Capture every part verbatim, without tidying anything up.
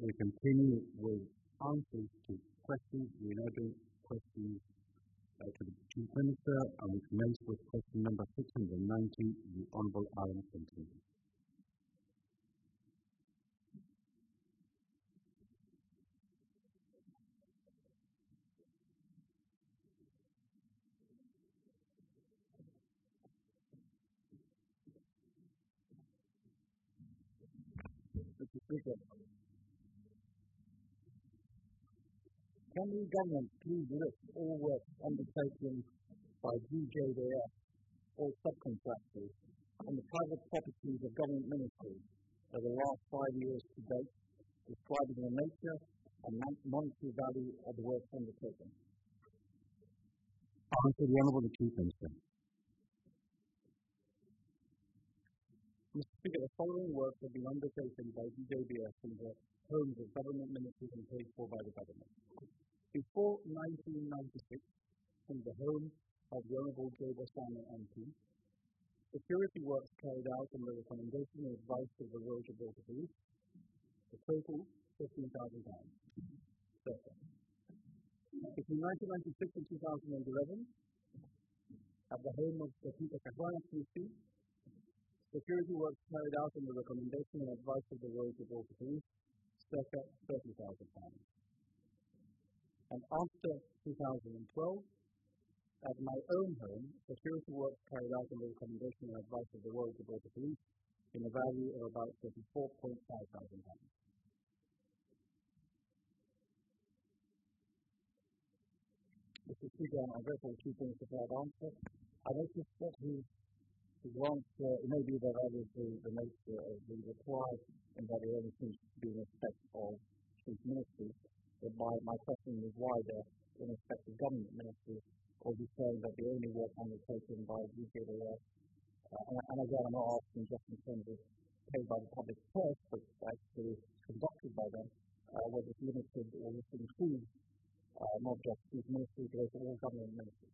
we continue with answers to questions. We're now doing questions uh, to the Chief Minister, and we commence with question number six hundred ninety, the Honourable Alan Clinton. Mister Speaker, can the government please list all work undertaken by G J D F or subcontractors on the private properties of government ministries over the last five years to date, describing the nature and monetary value of the work undertaken? Answer the Honourable Chief Minister. Mister Speaker, the following work have been undertaken by G J D F in the homes of government ministries and paid for by the government. Before nineteen ninety-six, in the home of the Honourable Joe Bassano M P, security works carried out on the recommendation and advice of the Royal Gibraltar Police, the total fifteen thousand pounds. Between nineteen ninety-six and two thousand eleven, at the home of the Peter Caruana P C, security works carried out on the recommendation and advice of the Royal Gibraltar Police, circa thirty thousand pounds. And after two thousand twelve, at my own home, security works carried out on the recommendation and advice of the Royal Gibraltar Police in a value of about thirty-four point five thousand pounds. Mister Speaker, I therefore keep on the prepared answer. I noticed that his, his answer, it may be that that is the, the nature of the reply, and that it only seems to be in respect of chief ministers. But my, my question is wider in respect of government ministers, or he's saying that the only work undertaken by G J D F, uh, and, and again I'm not asking just in terms of paid by the public purse, but actually conducted by them, uh, whether it's limited or this includes uh, not just chief ministers, but also all government ministers.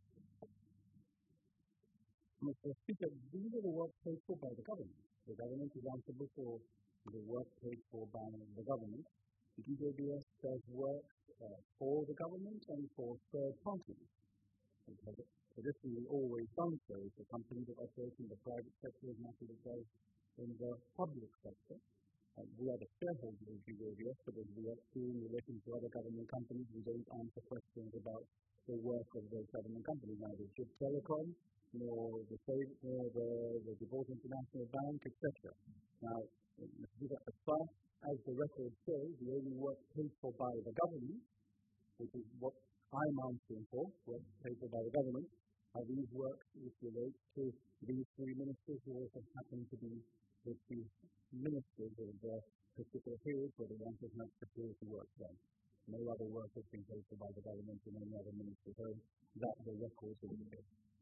Mister Speaker, these are the work paid for by the government. The government is answerable for the work paid for by the government. G J D F does work uh, for the government and for third parties. Traditionally, always done so for companies that operate in the private sector as much as it does in the public sector. Uh, we are the shareholders of G J D F, but as we are in relation to other government companies, we don't answer questions about the work of those government companies, neither G I B Telecom, nor the State, nor the, the Gibraltar International Bank, et cetera. Now, as far as the record shows, the only work paid for by the government, which is what I'm answering for, work paid for by the government, are these works which relate to these three ministers who also happen to be the chief ministers of the particular period where the one has had security work done. No other work has been paid for by the government in any other minister's home. That the records will be.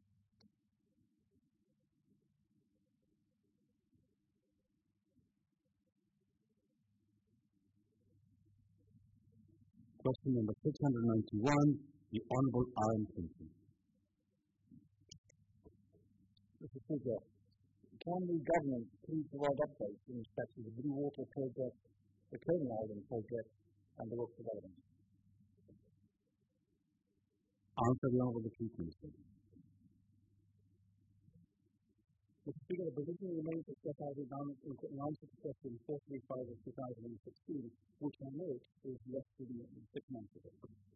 Question number six hundred ninety-one, the Honourable Alan Clinton. Mister Speaker, can the government please provide updates in respect to the Blue Water Project, the Coney Island Project, and the work development? Answer the Honourable Chief Minister. Mister Speaker, the position remains as set out in answer to question four three five of two thousand sixteen, which I note is less than six months ago.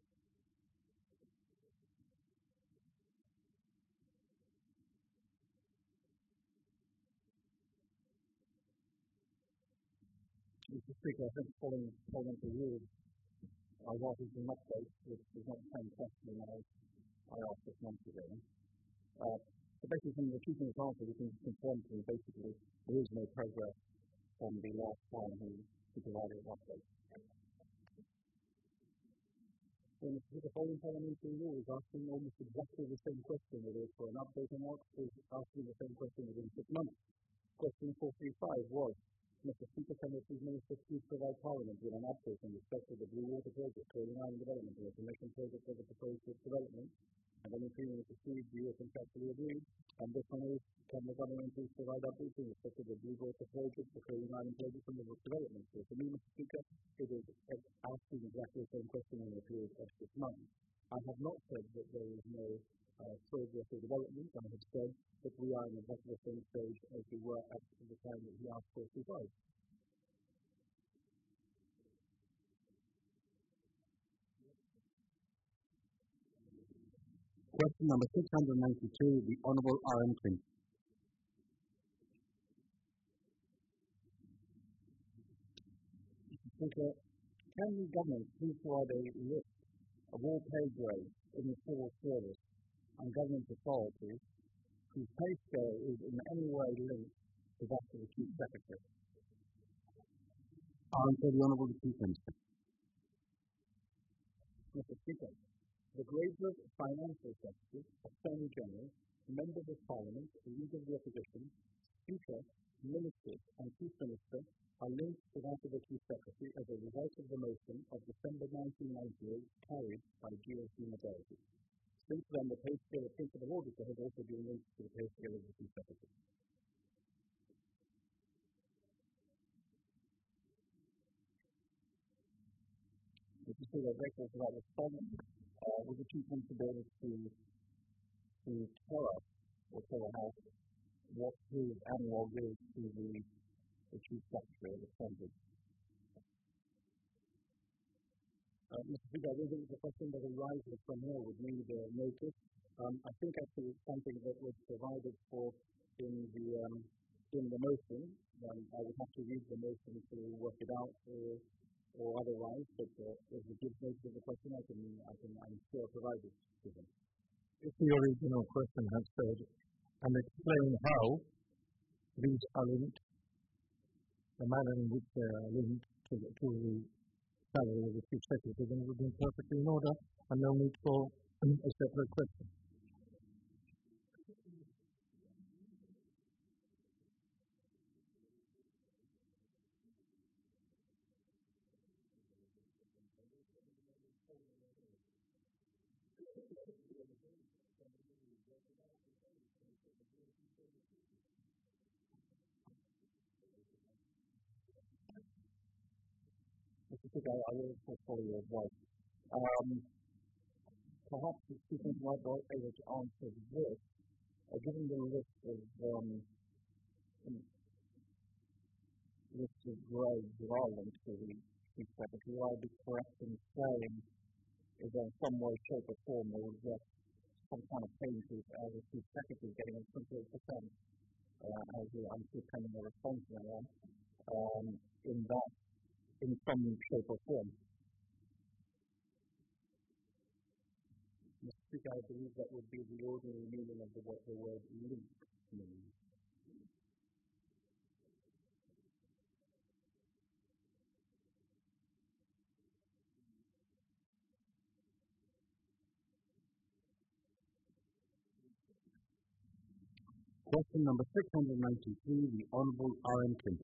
Mister Speaker, I think following, following the rules, I wanted an update, which is not the same question as I asked six months ago. Uh, So basically, from the Chief Minister's answer, we can confirm to you basically there is no progress from the last time he, he provided an update. When the following parliamentary rule is asking almost exactly the same question, whether it's for an update or not, is asking the same question within six months. Question four three five was, Mister Speaker, can the Chief Minister please provide Parliament with an update in respect of the Blue Water Project, Coney Island Development, or the Commission Project for the proposed development, and any agreement to proceed, you are contractually agreed, And this one is, can the government please provide updates in respect to the Blue Water project, the Korean Island project, and the development? So for me, Mister Speaker, it is asking exactly the same question in a period of six months. I have not said that there is no uh, progress or development. I have said that we are in exactly the same stage as we were at the time that he asked for advice. Question number six hundred ninety-two, the Honourable R M King. Mister Speaker, can the government please provide a list of all pay grades in the civil service and government authorities whose pay scale is in any way linked to that of the Chief Secretary? Answer the Honourable Chief Minister. Mister Speaker, the grades of Financial Secretary, Attorney General, Members of Parliament, Leader of the Opposition, Speaker, Ministers and Chief Minister are linked to that of the Chief Secretary as a result of the motion of December nineteen ninety-eight carried by G O C majority. Since then, the pay scale of Principal Auditor has also been linked to the pay scale of the Chief Secretary. Mister Speaker, I'm grateful for that response. Uh, would the Chief Minister be able to, to tell us, or tell the House, what his annual is to the, the Chief Secretary of the Assembly? Uh, Mister Speaker, I don't think it's a question that arises from here with need uh, notice. Um, I think actually it's something that was provided for in the um, in the motion. Um, I would have to read the motion to work it out or, or otherwise, but uh, if it gives notice of the question, I can, I can, I'm sure provide it to him. If the original question had said, and explain how these are linked, the manner in which they are linked to the, to the salary of the Chief Secretary, then it would have been perfectly in order and no need for a separate question. Mister Speaker, I will follow your advice. Um, perhaps the Chief Minister might be able to answer this. Uh, given the list of um, list of grades that are linked to the Chief Secretary, would I be correct in saying is there some way, shape or form there was just some kind of pay increase as a Chief Secretary getting a twenty-eight percent uh, as the, I'm still pending a response on that, um, in that, in some shape or form. Mister Speaker, I believe that would be the ordinary meaning of the, what the word link means. Question number six hundred ninety-three, the Honourable R M King.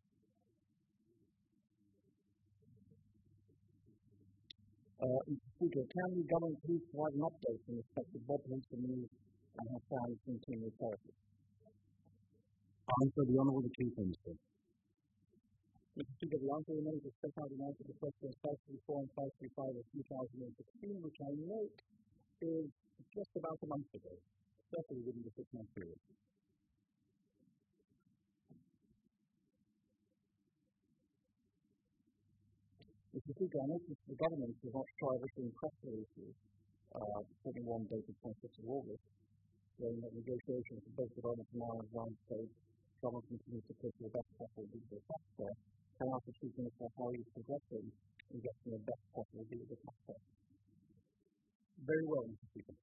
Uh, Mister Speaker, can the government please provide an update in respect to Bob Henson News and her family continuing therapy? Answer the Honourable Chief Minister. Mister Speaker, the answer remains as set out in answer to questions five thirty-four and five thirty-five of two thousand sixteen, which I note is just about a month ago, certainly within the six-month period. Mister Speaker, I notice the government does not try issuing press releases, uh, forty-one dated twenty-sixth of August, saying that negotiations are based on it now in one stage, government continues to push the best possible digital software. Can I ask the Chief Minister how he is progressing in getting the best possible digital software? Very well, Mister Speaker.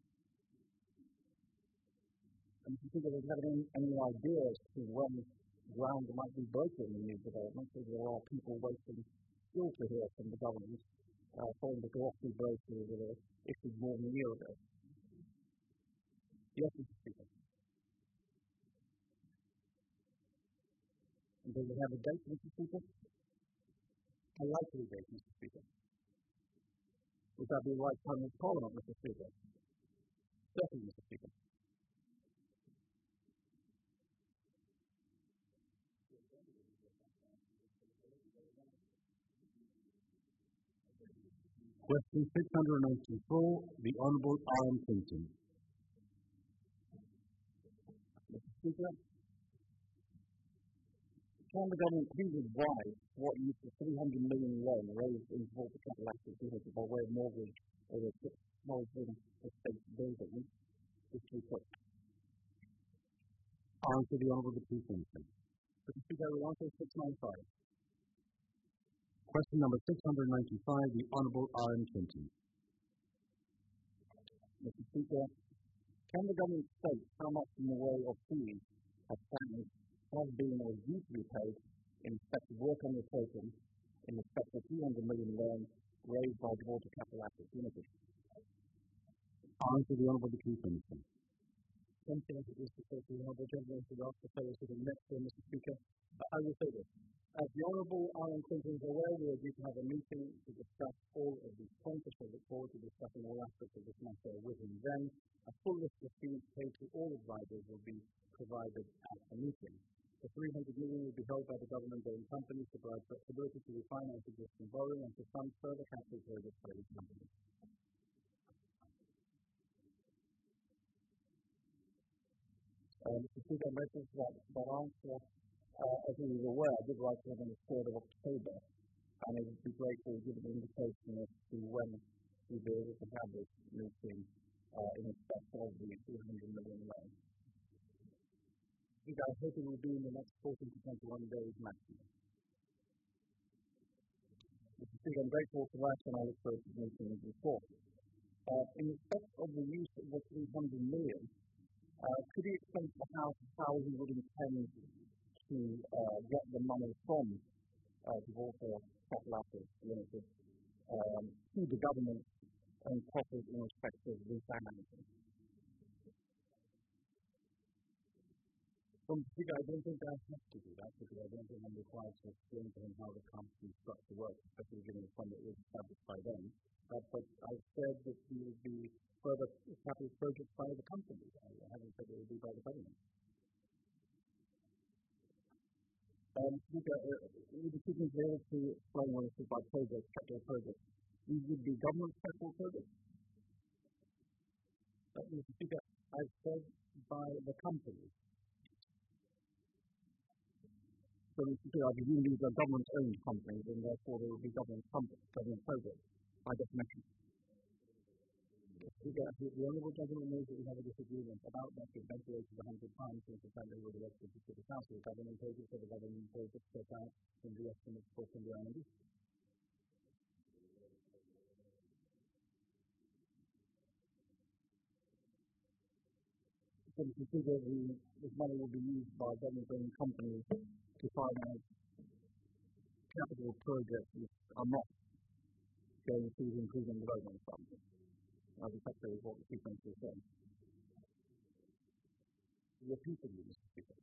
And Mister Speaker, do you have any, any idea as to when ground might be broken in these developments, as there are people waiting still to hear from the government uh, following the glossy brochures that were issued more than a year ago? Yes, Mister Speaker. And do we have a date, Mister Speaker? A likely date, Mister Speaker. Would that be the right time of Parliament, Mister Speaker? Certainly, Mister Speaker. Question six hundred ninety-four, the Honourable Ian Clinton. Mister Speaker, can the government please advise what use the three hundred million loan raised in Gibraltar Capital Assets Limited by way of mortgage over six Morrison Estate buildings is to be put? Answer the Honourable the Chief Minister. Mister Speaker, I will answer six ninety-five. Question number six hundred ninety-five, the Honourable Ian Clinton. Mister Speaker, can the government state how much in the way of fees have families has been or due to be paid in respect of work undertaken in respect of three hundred million loan raised by Gibraltar Capital Assets Limited? Answer the Honourable the Chief Minister. Thank you, Mister Speaker. The Honourable Gentleman to ask the fellow sitting next to Mister Speaker. I will say this. As the Honourable Ian Clinton is aware, we are due to have a meeting to discuss all of these points. I look forward to discussing all aspects of this matter with him then. A full list of fees paid to all advisors will be provided at the meeting. The three hundred million will be held by the government-owned companies to provide flexibility to refinance existing borrowing and to fund further capital projects by the company. Uh, Mister Speaker, I'm grateful for that, that answer. Uh, as he was aware, I did write to him on the third of October, and it would be great to give an indication as to when we'll be able to have this meeting uh, in respect of the two hundred million loan. I hope it will be in the next fourteen to twenty-one days maximum. Mister Speaker, I'm grateful for that, and I look forward to the meeting as before. Uh, in respect of the use of the three hundred million, uh, could you explain to the House how he would intend to uh, get the money from uh, Gibraltar Capital Assets Limited um, to the government and coffers in respect of refinancing? Well, Mister Speaker, I don't think I have to do that because I don't think I'm required to explain to him how the company structure works, especially given the fund that was established by them. Uh, but I said that he would be further capital projects by the company. I haven't said it would be by the government. Um, Speaker, uh, would the Chief Minister be able to explain when it's by projects, capital projects? These would be government capital projects? Uh, Mister Speaker, I said by the company. So, Mister Speaker, I presume these are government-owned companies, and therefore they will be government companies, government projects, by definition. Speaker, the Honourable Gentleman knows that we have a disagreement about that. We've ventilated a hundred times since the time they were elected to the Council. The government projects are the government projects set out in the estimates for the R and D. So, Mister Speaker, the, this money will be used by government-owned companies to finance capital projects which are not going through the Improvement Development Fund. As effectively is what the Chief Minister is saying. Repeatedly, Mister Speaker.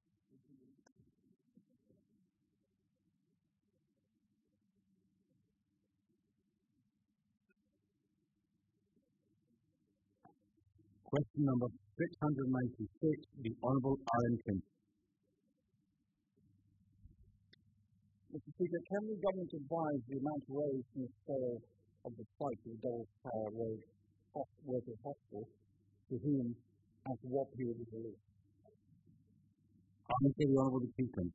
Question number six hundred ninety-six, the Honourable Ian Clinton. Mister Speaker, can the government advise the amount raised from the sale of the site of the Dulles Tower Road Workers' Hospital, to whom and for what period is released? Answer the Honourable the Chief Minister.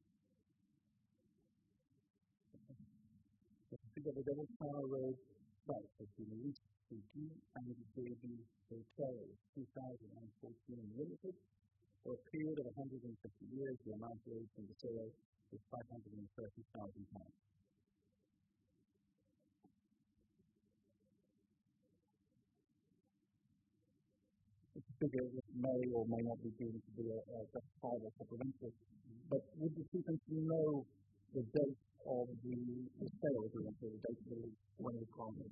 Mister Speaker, the Dulles Tower Road site has been released to G and J B Hotels two thousand fourteen Limited for a period of one hundred fifty years. The amount raised from the sale is five hundred thirty thousand pounds. Mister Speaker, this may or may not be deemed to be a, a justifiable supplemental, but would the Chief Minister know the date of the, the sale agreement, or the date of the lease, when it was granted?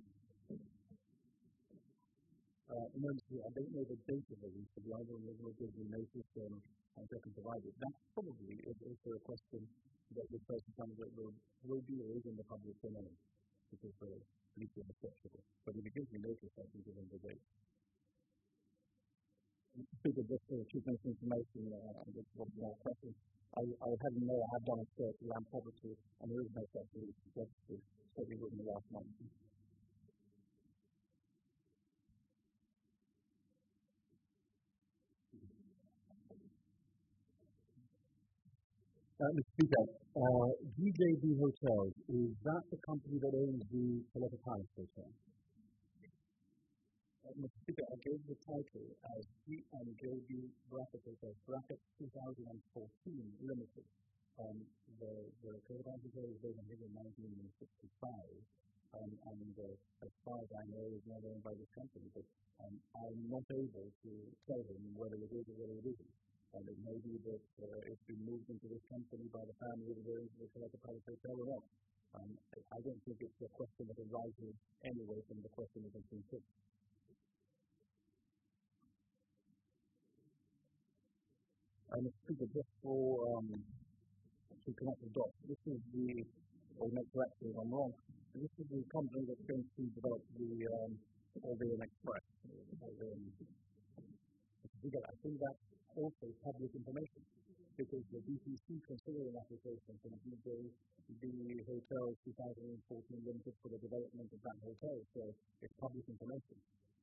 Uh, no, I don't know the date of the lease, but the other will give you notice um, and they can provide it. That probably is also a question that the person comes that will, will be or is in the public domain, because the lease is acceptable. But if it gives you notice, I can give them the date. Mister Speaker, just for Chief Minister's information, uh, and this was my question, I, I had know I have done a search around property, and there is no such lease registered, so we wouldn't last month. Uh, Mister Speaker, uh, G J B Hotels, is that the company that owns the Coletta Palace Hotel? Uh, Mister Speaker, I gave the title as G and J B Bracket Hotels, Bracket twenty fourteen Limited. Um, the the Coletta Hotel is built in nineteen sixty-five, um, and uh, as far as I know, is not owned by this company. But um, I'm not able to tell him whether it is or whether it isn't. And it may be that uh, it's been moved into this company by the family that owns the Coletta Palace Hotel or not. Um, I don't think it's a question that arises anyway from the question that has been put. And it's super just for um, to connect the dots. This is the, or make correction if I'm wrong, this is the company that's going to develop the um, Orlean Express. Orlean. I think that's also public information because the D P C considered an application for the G J B Hotel twenty fourteen Limited for the development of that hotel, so it's public information.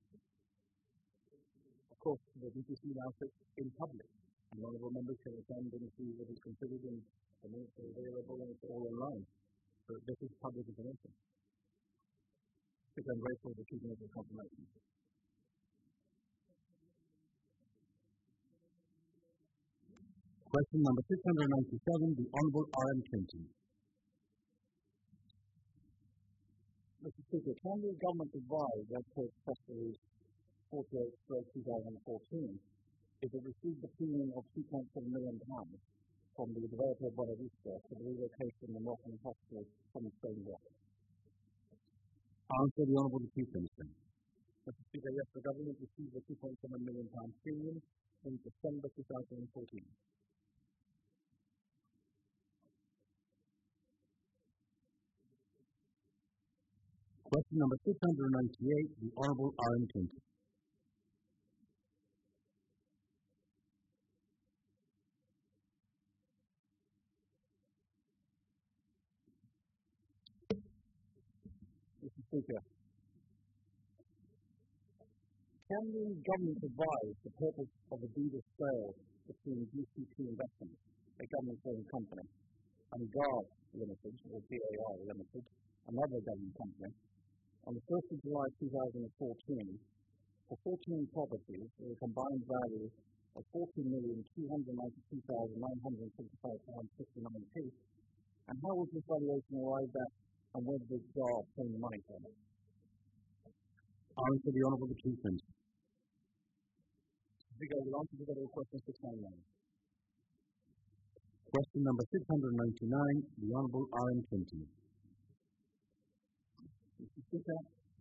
Of course, the D P C now sits in public, and honourable members can attend and see what is considered, and the minutes are available, and it's all online. So this is public information. I'm grateful for keeping it as confirmation. Question number six hundred ninety-seven, the Honourable R M Clinton. Mister Speaker, can the government advise as per Press Release forty-eight twenty fourteen if it received the premium of two point seven million pounds from the developer Buena Vista for the relocation of Northern Hospital from Stone Rock? Answer the Honourable Chief Minister. Mister Speaker, yes, the government received the two point seven million pounds premium in December twenty fourteen. Question number six hundred ninety-eight, the Honourable R M Clinton. Mister Speaker, can the government advise the purpose of the deed of sale between G C P Investments, a government-owned company, and G A R Limited, or G A R Limited, another government company, on the first of July twenty fourteen, for fourteen properties with a combined value of fourteen million two hundred ninety-two thousand nine hundred sixty-five pounds fifty-nine p, and how was this valuation arrived at, and where did G A R obtain the money from? Answer the Honourable Chief Minister. Speaker, I will answer the question six ninety-nine. Question number six hundred ninety-nine, the Honourable R M Clinton. Mister Speaker,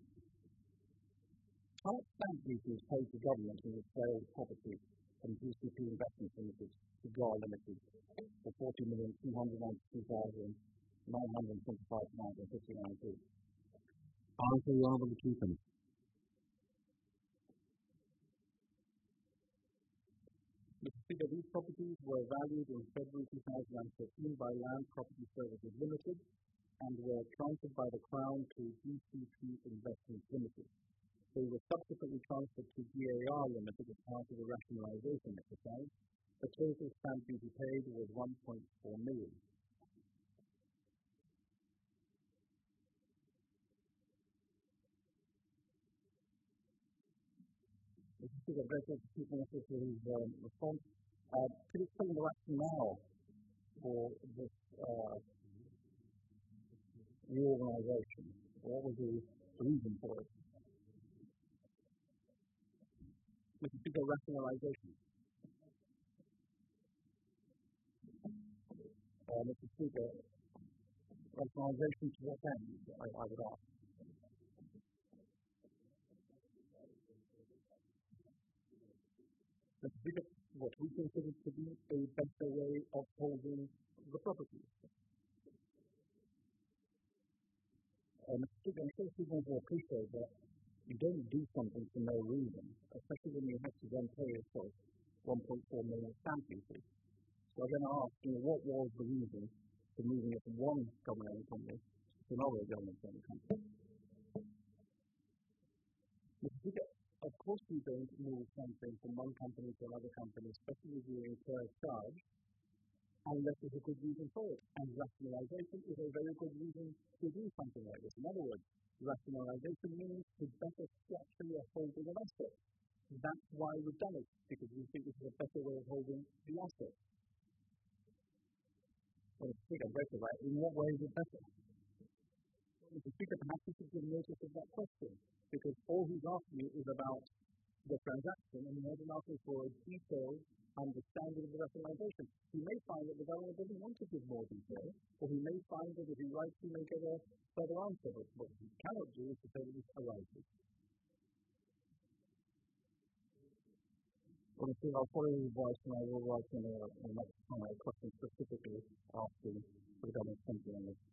how much stamp duty is paid to government in the sale of property from G C P Investments Limited to G A R Limited for fourteen million two hundred ninety-two thousand nine hundred twenty-five pounds fifty-nine p? Answer the Honourable Chief Minister. Mister Speaker, these properties were valued in February twenty thirteen by Land Property Services Limited and were transferred by the Crown to G C P Investments Limited. They were subsequently transferred to G A R Limited as part of the rationalisation exercise. The total stamp duty paid was one point four million. Mister Speaker, very good to Chief Minister for his um, response. Uh, could you explain the rationale for this uh, reorganisation? What was the reason for it? Mister Speaker, rationalisation. Uh, Mister Speaker, rationalisation to what end, I, I would ask. Mister Speaker, what we consider to be a better way of holding the property. Uh, Mister Speaker, I'm sure people will appreciate that you don't do something for no reason, especially when you have to then pay yourself one point four million stamp duty. So I'm going to ask, you know, what was the reason for moving it from one government company to another government company? Mister Speaker, of course you don't move something from one company to another company, especially if you incur a charge unless there's a good reason for it. And rationalization is a very good reason to do something like this. In other words, rationalization means to better structure your holding of assets. That's why we've done it, because we think this is a better way of holding the asset. Well, Speaker, better, right? In what way is it better? Well, Mister Speaker, perhaps you should give notice of that question, because all he's asking you is about the transaction, and he hasn't asked you for a detailed understanding of the rationalization. He may find that the government doesn't want to give more detail, or he may find that if he writes, he may get a further answer. But what he cannot do is to say that this arises. Well, I'll follow your advice, and I will write in a, a next time a question specifically asking for the government's thinking on this.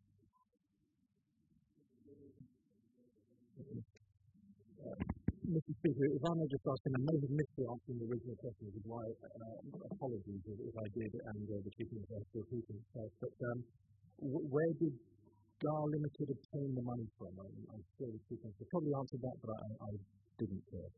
Mister Speaker, if I may just ask, and I may have missed the answer in the original question, which is why uh, apologies if, if I did, and uh, the Chief Minister has to repeat himself. But um, w- where did G A R Limited obtain the money from? I, I'm sure the Chief Minister probably answered that, but I, I didn't hear.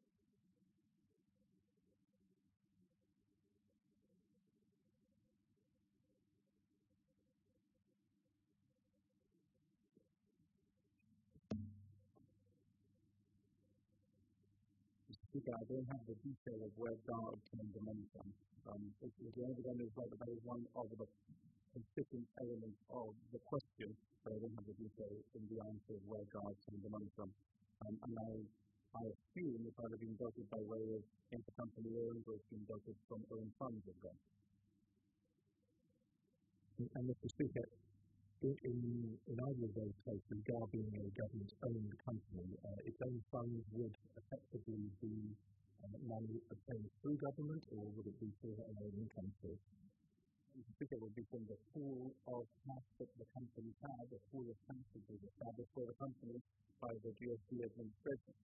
Speaker, I don't have the detail of where G A R obtained the money from. Um, it, it, the only one is that that is one of the constituent elements of the question, but I don't have the detail in the answer of where G A R obtained the money from. Um, and I, I assume it either been doted by way of intercompany loans or it's been doted from own funds of G A R. And Mister Speaker, in, in, in either of those cases, G A R being a government-owned company, uh, its own funds would effectively be uh, money obtained through government, or would it be through an own income source? Mister Speaker, it would be from the pool of cash that the company had, the pool of cash that was established for the company by the G S T administration.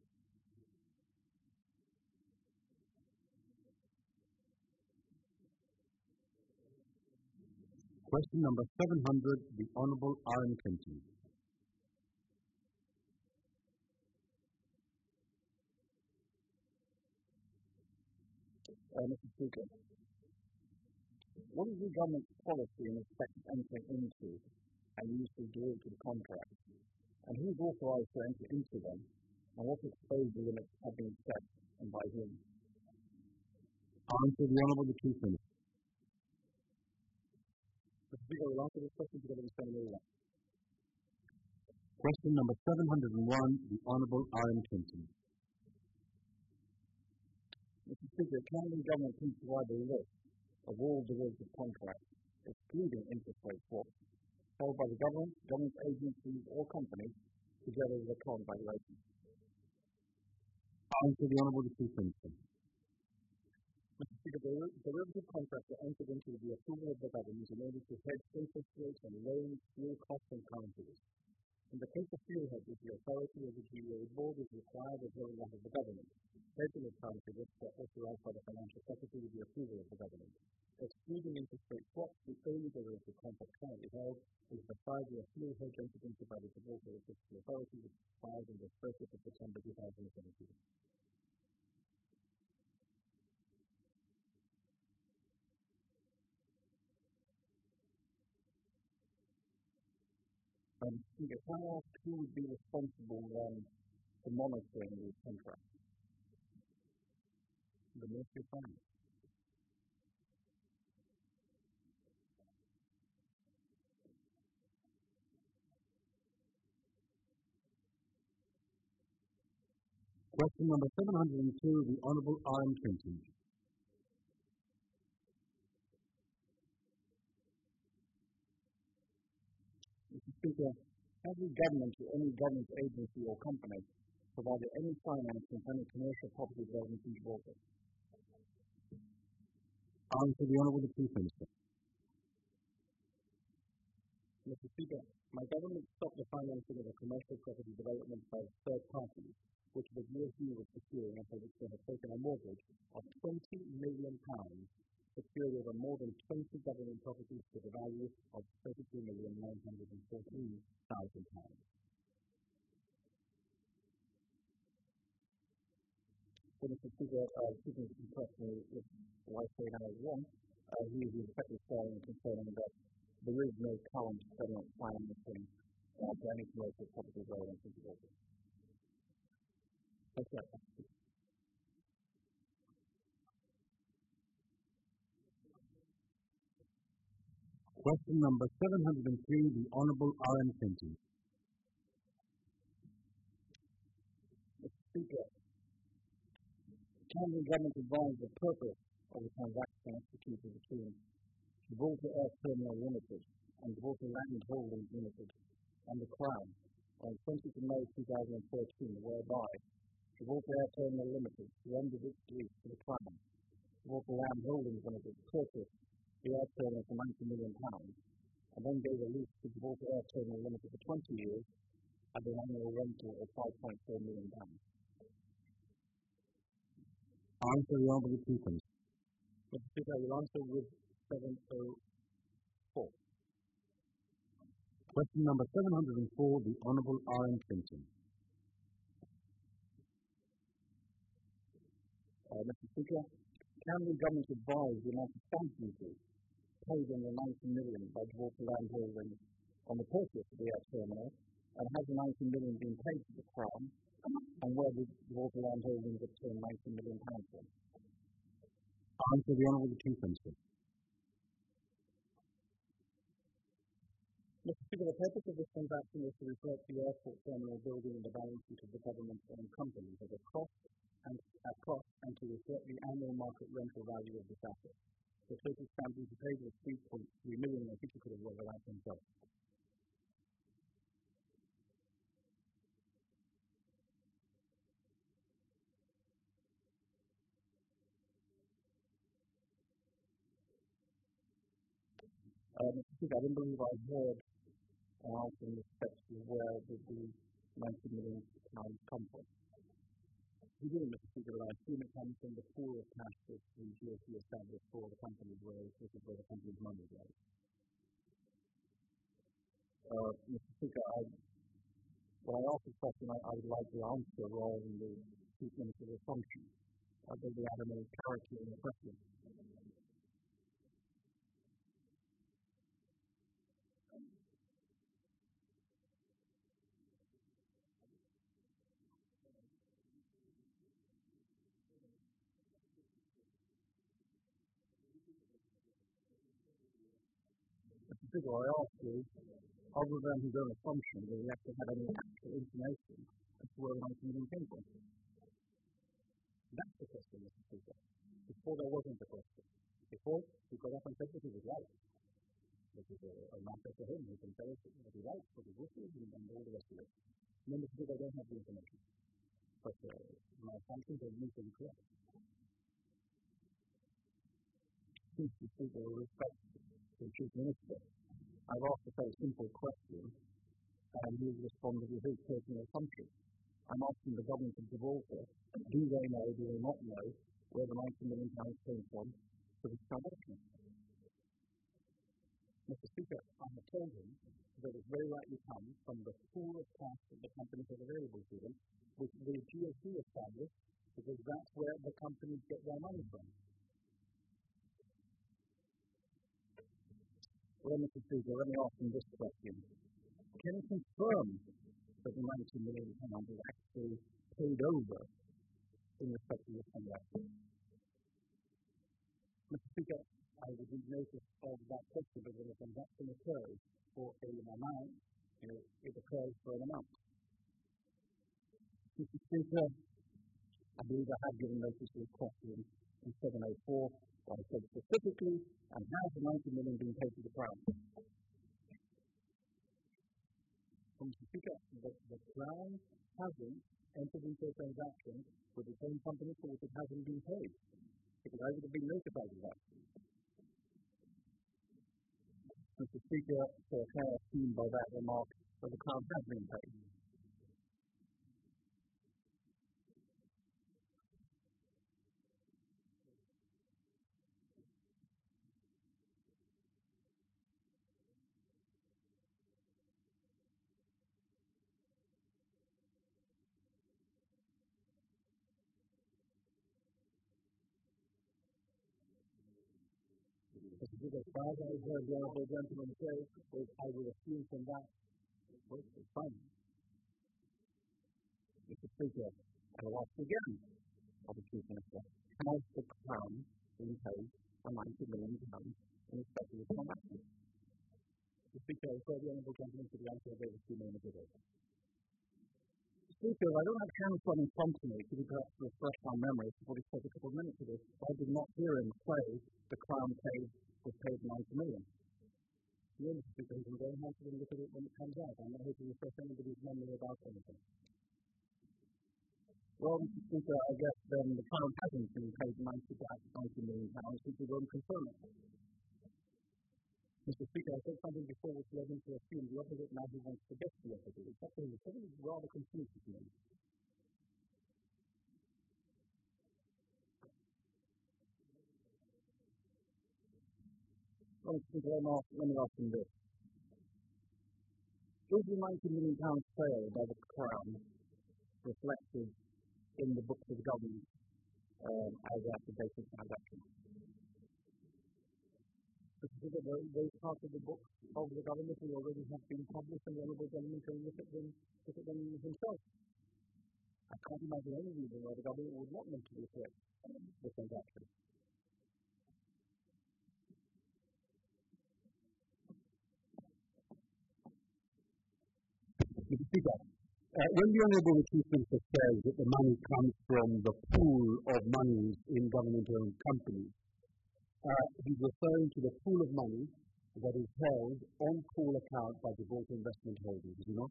Question number seven hundred, the Honourable Aaron Kenton. Uh, Mister Speaker, what is the government's policy in respect of entering into and use of derivative contracts? And who is authorised to enter into them? And what exposure limits have been set and by whom? Answer the Honourable the Chief Minister. Mister Speaker, we'll answer this question together with Senator Moore. Question number seven hundred one, the Honourable Aaron Kenton. Mister Speaker, can the government please provide a list of all derivative contracts, excluding interest rate swaps, held by the government, government agencies or companies, together with a current valuation? Answer the Honourable the Chief Minister. Mister Speaker, the derivative contracts are entered into with the approval of the government in order to hedge interest rates and loans, fuel costs and currency risk. In the case of fuel hedges, the authority of the G E A board is required as well as that of the government. Hedging of currency risks are authorized by the Financial Secretary with the approval of the government. Excluding interest rate swaps, the only derivative contract currently held is the five-year fuel hedge entered into by the Gibraltar Fiscal Authority, which expires on the thirtieth of September two thousand seventeen. Um, Speaker, can I ask who would be responsible um, for monitoring these contracts? The Ministry of Finance. Question number seven hundred two, the Honourable Aaron Kenton. Mister Speaker, has the government or any government agency or company provided any financing for any commercial property development in Gibraltar? Answer the Honourable the Chief Minister. Mister Speaker, my government stopped the financing of a commercial property development by third parties, which the G S T was securing and for which they had taken a mortgage of twenty million pounds, secured over more than twenty government properties to the value of thirty-two million nine hundred fourteen thousand pounds. So, Mister Speaker, uh, speaking to the question with why say now is wrong, uh, he is effectively saying concerning that there is no current settlement plan for uh, any commercial property development in Gibraltar. Okay. Question number seven hundred three, the Honourable R M Clinton. Mister Speaker, the Camden Government advised the purpose of the transaction executed between Gibraltar Air Terminal Limited and Gibraltar Land Holdings Limited and the Crown on the twentieth of May two thousand thirteen, whereby Gibraltar Air Terminal Limited surrendered its lease to the Crown. Gibraltar Land Holdings Limited purchased the air terminal for ninety million pounds and then gave a lease to Gibraltar Air Terminal Limited for twenty years at an annual rental of five point four million pounds. Answer the Honourable Speaker. Mister Speaker, I will answer with seven oh four. Question number seven hundred four, the Honourable R M Clinton. Uh, Mister Speaker, Camden Government advised the amount of stamp duty paid on the ninety million by Gibraltar Land Holdings on the purchase of the air terminal, and has the ninety million been paid to the Crown, and where did Gibraltar Land Holdings obtain ninety million pounds from? Answer the Honourable Chief Minister. Mister Speaker, the purpose of this transaction is to reflect the airport terminal building in the balance sheet of the government-owned companies as a cost and at cost and to reflect the annual market rental value of this asset. The total stamp duty paid was three point three million. I think you could have worked that out himself. Uh, Mister Speaker, I don't believe I heard an answer in respect to where did the ninety million pounds come from. We didn't, Mister Speaker, but I assume it comes from the pool of cash that the G O C established for the company, where this is where the company's money is right. Uh, Mister Speaker, I, when I asked the question, I, I would like the answer rather than the Chief Minister's assumption. I don't think I have any clarity in the question. Mister Speaker, I asked you, other than his own assumption, that he actually had any actual information as to where the ninety million came from. That's the question, Mister Speaker. Before there wasn't a question. Before, he got up and said that he was right. This is a, a matter for him. He can tell us that he likes, what he wishes, and, and all the rest of it. And then, Mister Speaker, I don't have the information. But uh, my assumptions are usually correct. Mister Speaker, with respect to the Chief Minister, I've asked a very simple question, and he has responded with his personal assumption. I'm asking the government of Gibraltar, do they know, do they not know, where the ninety million pounds came from for this transaction? Mister Speaker, I have told him that it very likely comes from the pool of cash that the companies have available to them, which the G O C established, because that's where the companies get their money from. Well, Mister Speaker, let me ask him this question. Can you confirm that the ninety million pounds is actually paid over in respect to this transaction? Mister Speaker, I would need notice of that question, but when a transaction occurs for an amount, you know, it occurs for an amount. Mister Speaker, I believe I have given notice of the question in seven oh four, where I said specifically, and has the ninety million been paid to the Crown? Mister Speaker, the, the Crown hasn't entered into a transaction with the same company for which it hasn't been paid. Because I would have been notified of that. Mister Speaker, so I can assume by that remark that the Crown has been paid. As far as I heard the honourable gentleman say, I would assume from that, well, it's fine. Mister Speaker, I will ask again of the Chief Minister, has the Crown been paid for ninety million pounds in respect of this transaction? Mister Speaker, I refer the honourable gentleman to the answer I gave a few moments ago. Speaker, I don't have hands on in front of me. Could you perhaps refresh my memory of what he said a couple of minutes ago? I did not hear him say the Crown paid was paid ninety million. You know, Mister Speaker, you can go and have to look at it when it comes out. I'm not here to refresh anybody's memory about anything. Well, Mister Speaker, I guess then the Crown hasn't been paid ninety million pounds since we won't confirm it. Mister Speaker, I said something before which led him to assume the opposite, now he wants to get the opposite. It's actually something rather confusing to me. Well, Mister Speaker, let me ask him this. Is the ninety million pounds sale by the Crown reflected in the books of the government um, as at the basic transaction? Because those parts of the books of the government who already have been published and the honourable gentleman can look at them, look at them himself. I can't imagine any reason why the government would not want to reflect the transaction. Mister Speaker, uh, when the Honourable Chief Minister says that the money comes from the pool of monies in government-owned companies, uh, he's referring to the pool of money that is held on call account by Gibraltar Investment Holdings, is he not?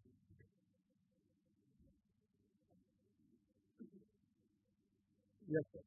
Yes, sir.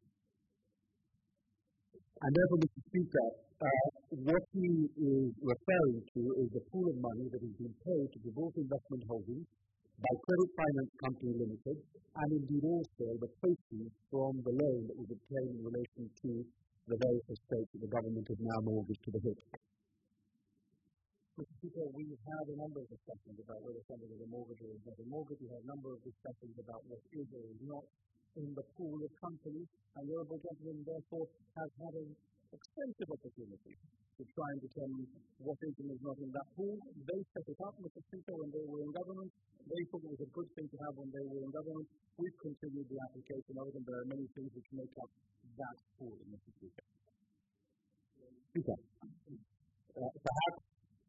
And therefore, Mister Speaker, uh, what he is referring to is the pool of money that has been paid to Gibraltar Investment Holdings by Credit Finance Company Limited, and indeed also the proceeds from the loan that was obtained in relation to the various estates that the government has now mortgaged to the H I C. Mister Speaker, we've had a number of discussions about whether something is a mortgage or is not a mortgage. We've had a number of discussions about what is or is not in the pool of companies, and the honourable gentleman therefore has had an extensive opportunity to try and determine what is and is not in that pool. They set it up, Mister Speaker, when they were in government. They thought it was a good thing to have when they were in government. We've continued the application of it, and there are many things which make up that pool, Mister Speaker. Speaker, uh, perhaps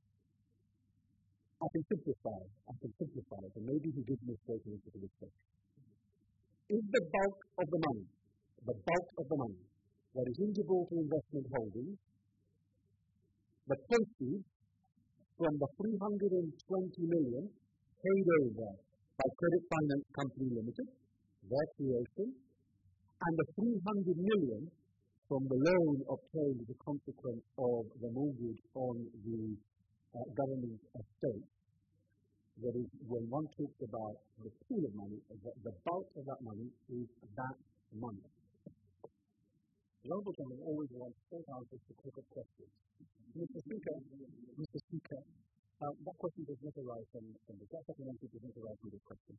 I can simplify, I can simplify it, and maybe he gives me a straight answer to this question. Is the bulk of the money, the bulk of the money that is in Gibraltar Investment Holdings, the proceeds from the three hundred twenty million paid over by Credit Finance Company Limited, their creation, and the three hundred million from the loan obtained as a consequence of the mortgage on the uh, government estate. That is, when one talks about the pool of money, the, the bulk of that money is that money. The honourable gentleman always wants short answers to quicker questions. Mister Speaker, Mister Speaker, uh, that question does not arise from, from the that supplementary does not arise from this question.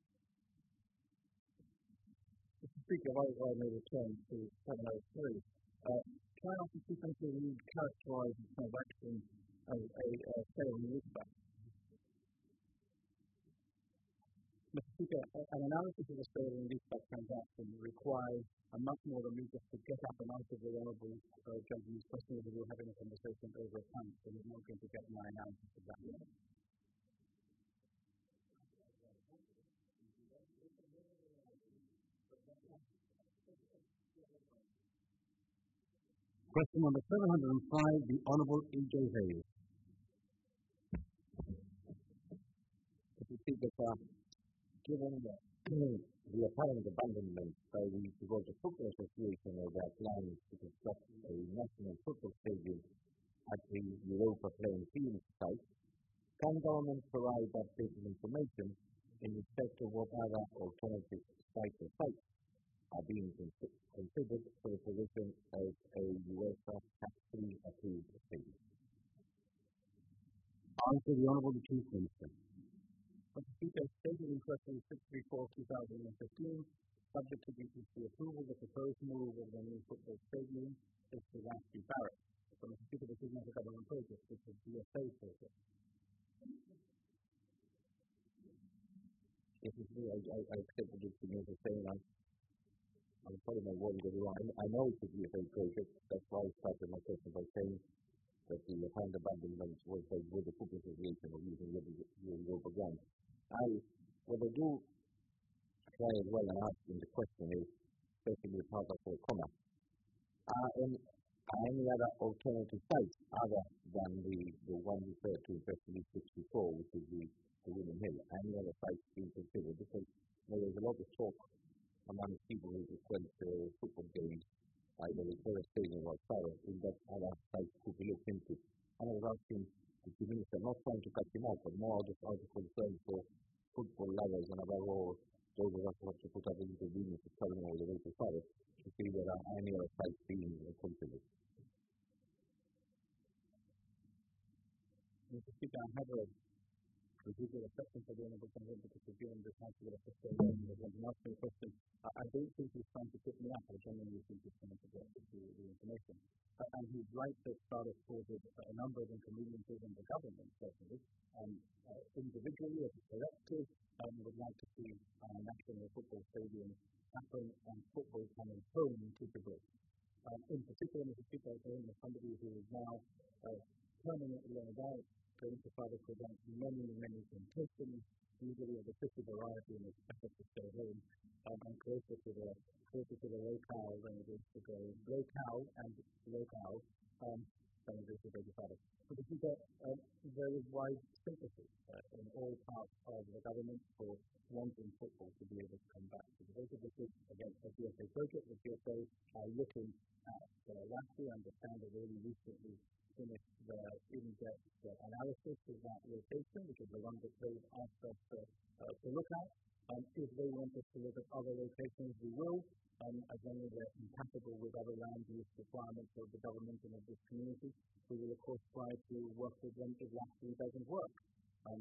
Mister Speaker, if I, if I may return to seven oh three, uh, can I ask the Chief Minister to characterise the transaction as a uh, sale and leaseback? Mister Speaker, an analysis of the sale and leaseback transaction requires a much more than me just to get up and answer the honourable uh, gentleman's question as we were having a conversation over a pint, so we're not going to get my analysis of that. Question number seven hundred five, the Honourable E J Hayes. Mister Speaker, given the, the apparent abandonment by the Gibraltar Football Association of their plans to construct a national football stadium at the Europa playing field site, can government provide updated information in respect of what other alternative sites or sites are being cons- considered for the provision of a UEFA tax-free approved stadium? Answer the Honourable Chief Minister. Mister Speaker, stated in question six thirty-four two thousand fifteen, subject to B T C approval, the proposed move of the new football stadium is to Rathby Barracks. The from the Speaker, this is not a government project, it's a D S A project. Yes, it's me. I, I, I accept what you're saying. I'm, I'm probably not worried that you're wrong. I know it's a D S A project. That's why I started my question by saying that the apparent abandonment was by with the Football Association of using the Europa grant. I, what I do try as well and ask in the question is, especially the part of the comma, are any, are any other alternative sites other than the, the one referred to in Festival sixty-four, which is the, the William Hill? Any other sites being considered? Because you know, there's a lot of talk among people who frequent uh, football games, either the Terrace Stadium or Sarah, in that other sites could be looked into. And I was asking the Minister, not trying to cut him off, but more out of, out of concern for football lovers and above all, those of us who have to put up with inconvenience of traveling all the way to Sarah, to see there are any other sites being considered. Mister Speaker, I have a residual acceptance for the Honourable President because we're given this answer with a fiscal law and there's one asking a question. I, I don't think he's trying to put me up. I genuinely think he's trying to get the, the information. Uh, and he's right that SARA caused a number of inconveniences in the government, certainly. Um, uh, individually, as a collective, um, would like to see our national football stadium happen and football coming home to Gibraltar. Um, in particular, Mister Speaker, I am somebody who is now uh, permanently on about going to try to prevent many, many temptations, usually of the city variety in its effort to stay home, um, and closer to the closer to the locale than it is to go locale and locale um, than it is to go to Saturday. So the Speaker, um, there is wide sympathy uh, in all parts of the government for wanting football to be able to come back. So the vote of the group against the D S A project, the D S A are looking at uh, last year, understand that really recently finished the in-depth uh, analysis of that location, which is the one that they've asked us to, uh, to look at. Um, if they want us to look at other locations, we will, um, as long as they're compatible with other land use requirements of the government and of this community. We will, of course, try to work with them if last year doesn't work. Um,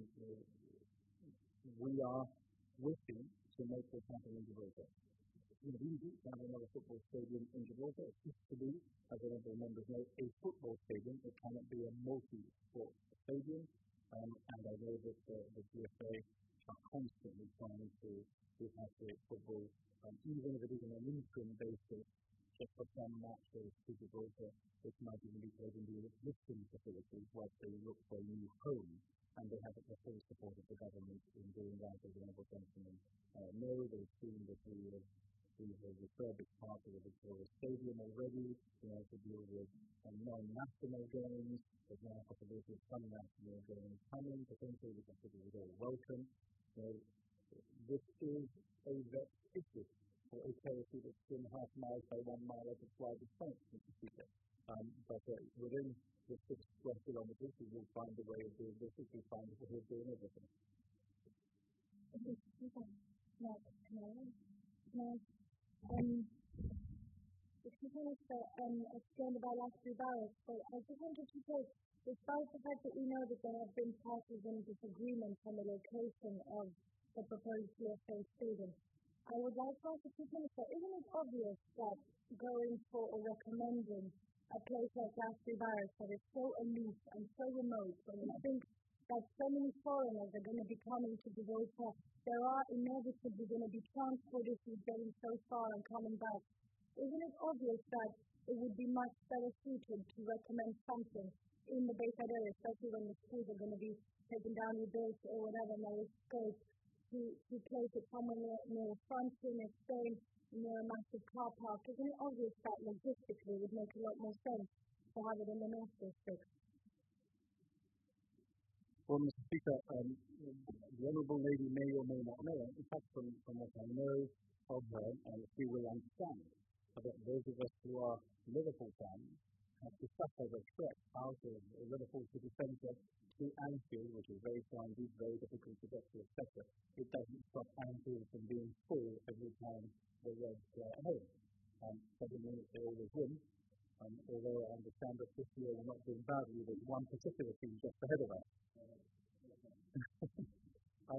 we are wishing to make this happen in Gibraltar. It's easy to have another football stadium in Gibraltar. It used to be, as a number of members know, a football stadium. It cannot be a multi-sport stadium. Um, and I know that uh, the D F A are constantly trying to repatriate football, um, even if it is on an interim basis, just for some matches to Gibraltar, which might even be played in the existing facilities whilst they look for a new home. And they have the full support of the government in doing that, as the Honourable Gentleman uh, know. They've seen that we have We have refurbished part of the Victoria Stadium already, you know, to deal with um, non-national games. There's now a possibility of some national games coming, potentially, which I think is all welcome. So, this is a vexed issue for a territory that's two and a half miles by one mile at its widest point, Mister Speaker. Um, but uh, within the six square kilometres, we will find a way of doing this if we find a way of doing everything. No, no, no. Um, the Chief Minister um, explained about last three barrels, but I just wanted to say, despite the fact that we know that there have been parties in disagreement on the location of the proposed D S A stadium, I would like to ask the Chief Minister, isn't it obvious that going for or recommending a place like Glastonbury Barracks that is so aloof and so remote, when we think that so many foreigners are going to be coming to Gibraltar, there are inevitably going to be transport issues getting so far and coming back. Isn't it obvious that it would be much better suited to recommend something in the Bayside area, especially when the schools are going to be taken down, rebuilt, or whatever, and there is scope to, to place it somewhere near, near a front near Spain, near a massive car park? Isn't it obvious that logistically it would make a lot more sense to have it in the North District? Well, Mister Speaker, um, the Honourable Lady may or may not know, in fact, from, from what I know of her, and she will understand that those of us who are Liverpool fans have to suffer the trek out of Liverpool city centre to Anfield, which is very windy, very difficult to get to, et cetera. It doesn't stop Anfield from being full every time the Reds are at home. Um, doesn't mean that they always win, um, although I understand that this year we're not doing badly with one particular team just ahead of us. um,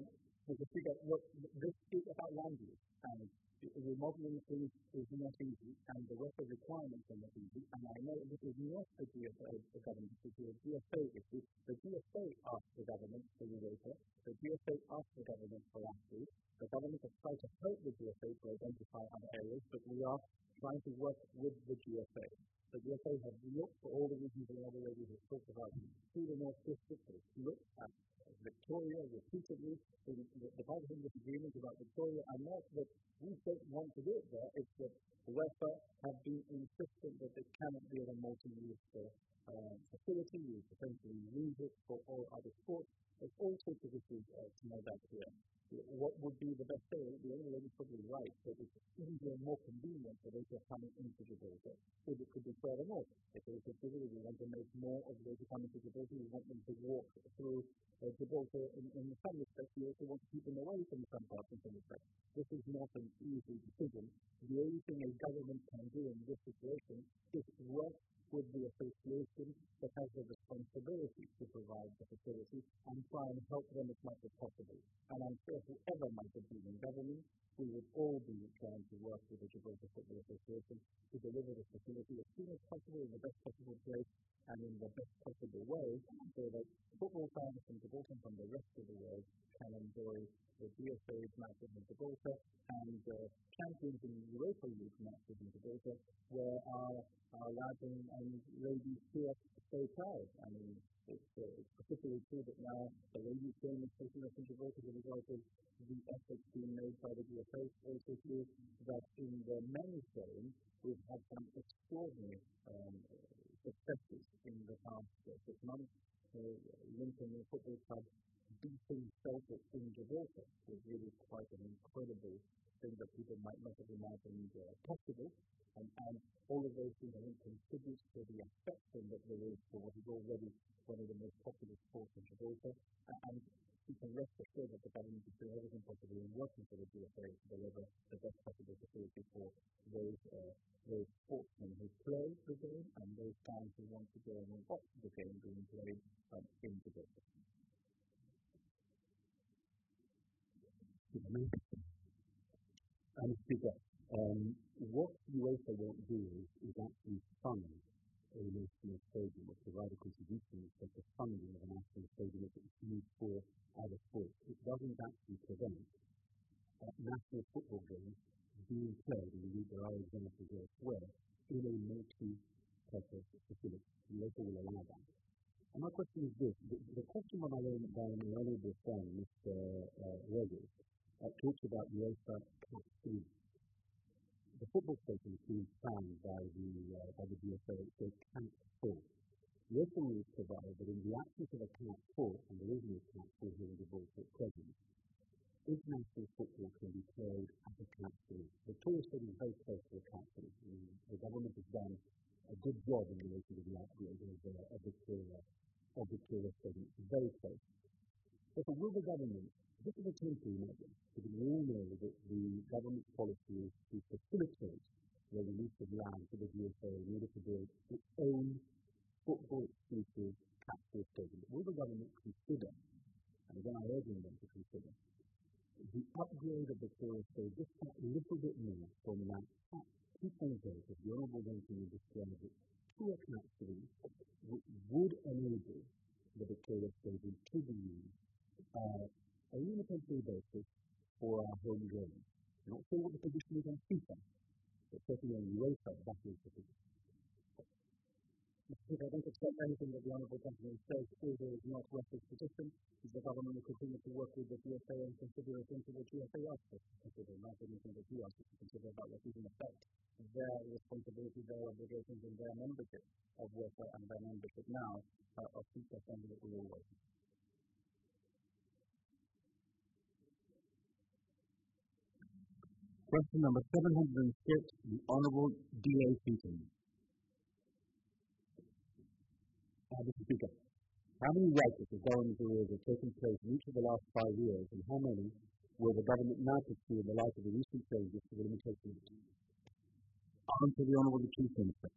Mister Speaker, look, this is about land use, and remodeling things is not easy, and the rest of the requirements are not easy, and I know this is not a G S A, the government issue, a G S A issue. The G S A asked the government for UEFA, the G S A asked the government for AFCON. The government has tried to help the G S A to identify other areas, but we are trying to work with the G S A. The G S A has looked for all the reasons the other ladies have talked about through the North District. It's looked at Victoria repeatedly. The, the, the bipartisan disagreements about Victoria are not that we don't want to do it there, it's that UEFA have been insistent that it cannot be a multi-use uh, facility. We potentially use it for all other sports. There's all sorts of issues uh, to know that here. What would be the best area? The only lady is probably right, that it's easier and more convenient for those who are coming into Gibraltar. So it could be further north. If there's a Gibraltar, we want to make more of those who come into Gibraltar, we want them to walk through uh, Gibraltar in, in some respects. We also want to keep them away from some parts in some respects. This is not an easy decision. The only thing a government can do in this situation is work with the association that has the responsibility to provide the facility and try and help them as much as possible. And I'm sure whoever might have been in government, we would all be trying to work with the Gibraltar Football Association to deliver the facility as soon as possible in the best possible place and in the best possible way, so that football fans from Gibraltar and from the rest of the world can enjoy the G S A's matches in Gibraltar and uh, Champions in Europa League matches in Gibraltar, where our, our lads and, and ladies here are so proud. I mean, it's, uh, it's particularly true that now the ladies game is taking us in Gibraltar as a result of the efforts being made by the G S A. Also true that in the men's game, we've had some extraordinary um, successes in the past uh, six months. Uh, Lincoln Football Club beating Celtic in Gibraltar was really quite an incredible thing that people might not have imagined uh, possible. And, and all of those things, I think, contribute to the affection that there is for what is already one of the most popular sports in Gibraltar. And, and you can rest assured that the government is doing everything possible in working for the G S A to deliver the best possible facility for those, uh, those sportsmen who play the game and those fans who want to go and watch the game being played um, in Gibraltar. And Speaker, um, what UEFA won't do is, is actually fund a national stadium or provide a contribution to the funding of a national stadium that is used for other sports. It doesn't actually prevent uh, national football games being played, and indeed there are examples elsewhere, in a multi-purpose facility. UEFA will allow that. And my question is this: the, the question of my own by my honourable friend, Mister Uh, Rogers, uh, talks about UEFA Cat three. The football stadium is being planned by the uh, by the G S A. It's a Cat four. UEFA rules provide that in the absence of a Cat four, and there is no Cat four here in Gibraltar at present, international football can be played at a Cat three. The Victoria Stadium is very close to a Cat three. The government has done a good job in relation to the upgrade of, uh, of Victoria of Victoria Stadium. It's very close. But will the government, this is a temporary measure, because we all know that the government's policy is to facilitate the release of land to the G S A in order to build its own football-exclusive Cat four stadium. But will the government consider, and again I urge them to consider, the upgrade of Victoria Stadium just a little bit more from that Cat two point oh, as the Honourable Gentleman described it, to a Cat three, which would enable the Victoria Stadium to be used uh, only on a temporary basis for our home games. I'm not sure what the position is on FIFA, but certainly on UEFA, that is the position. If I don't accept anything that the Honourable Gentleman says is or is not Russia's position, the government will continue to work with the G S A and consider it into the G S A aspect, consider not anything that he asks to consider about what is in effect their responsibility, their obligations, and their membership of UEFA and their membership now uh, of FIFA funding that we all work with. Question number seven hundred six, the Honourable D A Seaton. Uh, Mister Speaker, how many righteous or government arrears have taken place in each of the last five years, and how many will the government now pursue in the light of the recent changes to the limitation of time? Answer the Honourable the Chief Minister.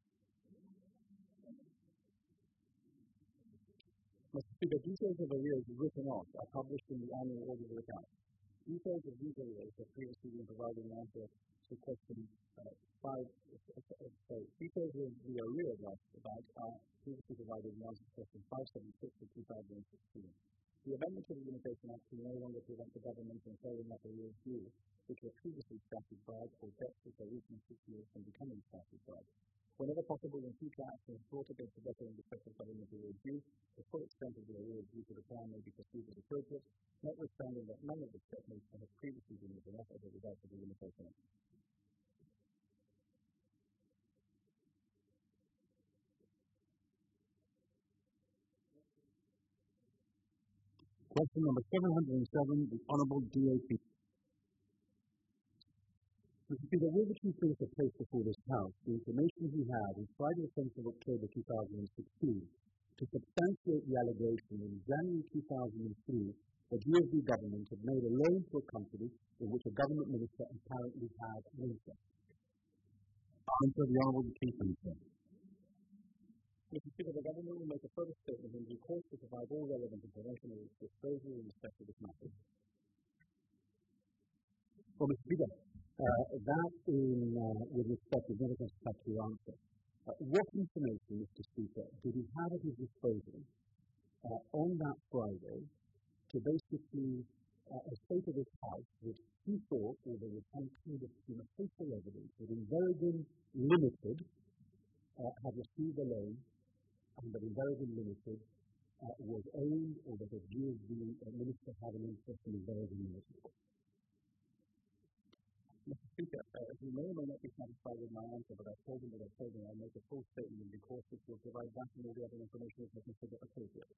Mister Speaker, details of arrears written off are published in the annual auditor accounts. Details of these areas have previously been provided in answer to question uh, five, uh, uh, sorry, details of the area about are previously provided in answer to question five seventy-six of two thousand sixteen. The amendment to the Limitation Act will no longer prevent the government from following up arrears due, which were previously statute barred, or debts which are recently situated from becoming statute barred. Whenever possible, when future actions brought against the debtor in respect of government arrears due, the full extent of the arrears due to the crown may be pursued as appropriate, notwithstanding that none of the statements have previously been written up as a result of the Limitation Act. Question number seven hundred seven, the Honourable D A P. Mister Speaker, will the Chief Minister place before this House the information he had on Friday the tenth of October two thousand sixteen to substantiate the allegation in January two thousand three that U S D government had made a loan to a company in which a government minister apparently had an interest? Answer, the Honourable Chief Minister. Mister Speaker, the government will make a further statement in due course to provide all relevant information at its disposal in respect to this matter. Well, Mister Speaker, uh, that in, uh, with respect is never going to touch your answer. Uh, what information, Mister Speaker, did he have at his disposal uh, on that Friday to basically uh, say to this House that he thought, or there was some kind of you know, facial evidence that Inverriggen Limited uh, had received a loan and that Inverriggen Limited uh, was owned, or that the G S D uh, minister had an interest in Inverriggen Limited? Mister Speaker, uh, you may or may not be satisfied with my answer, but I've told him that I've told him I'll make a full statement in due course which will provide that and all the other information which I consider appropriate.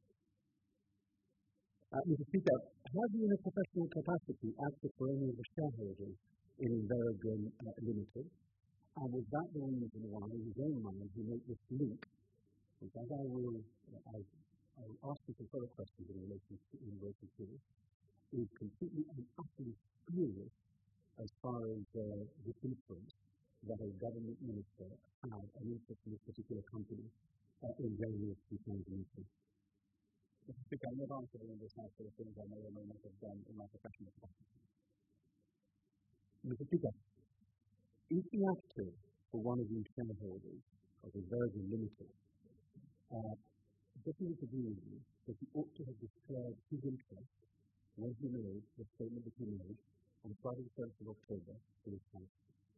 Uh, Mister Speaker, have you in a professional capacity acted for any of the shareholders in Inverriggen uh, Limited? And was that the reason why, in his own mind, he made this link, which as I will, uh, as I will ask you some further questions in relation to, in relation to this, is completely and utterly spurious as far as uh, the influence that a government minister had an interest in this particular company uh, in January of two thousand three. Mister Speaker, I'm not answering in this House for the things I may or may not have done in my professional capacity. Mister Speaker, if the actor for one of these shareholders of Inverriggen Limited uh, doesn't agree with you that he ought to have declared his interest when he made the statement that he made on Friday the tenth of October to this House?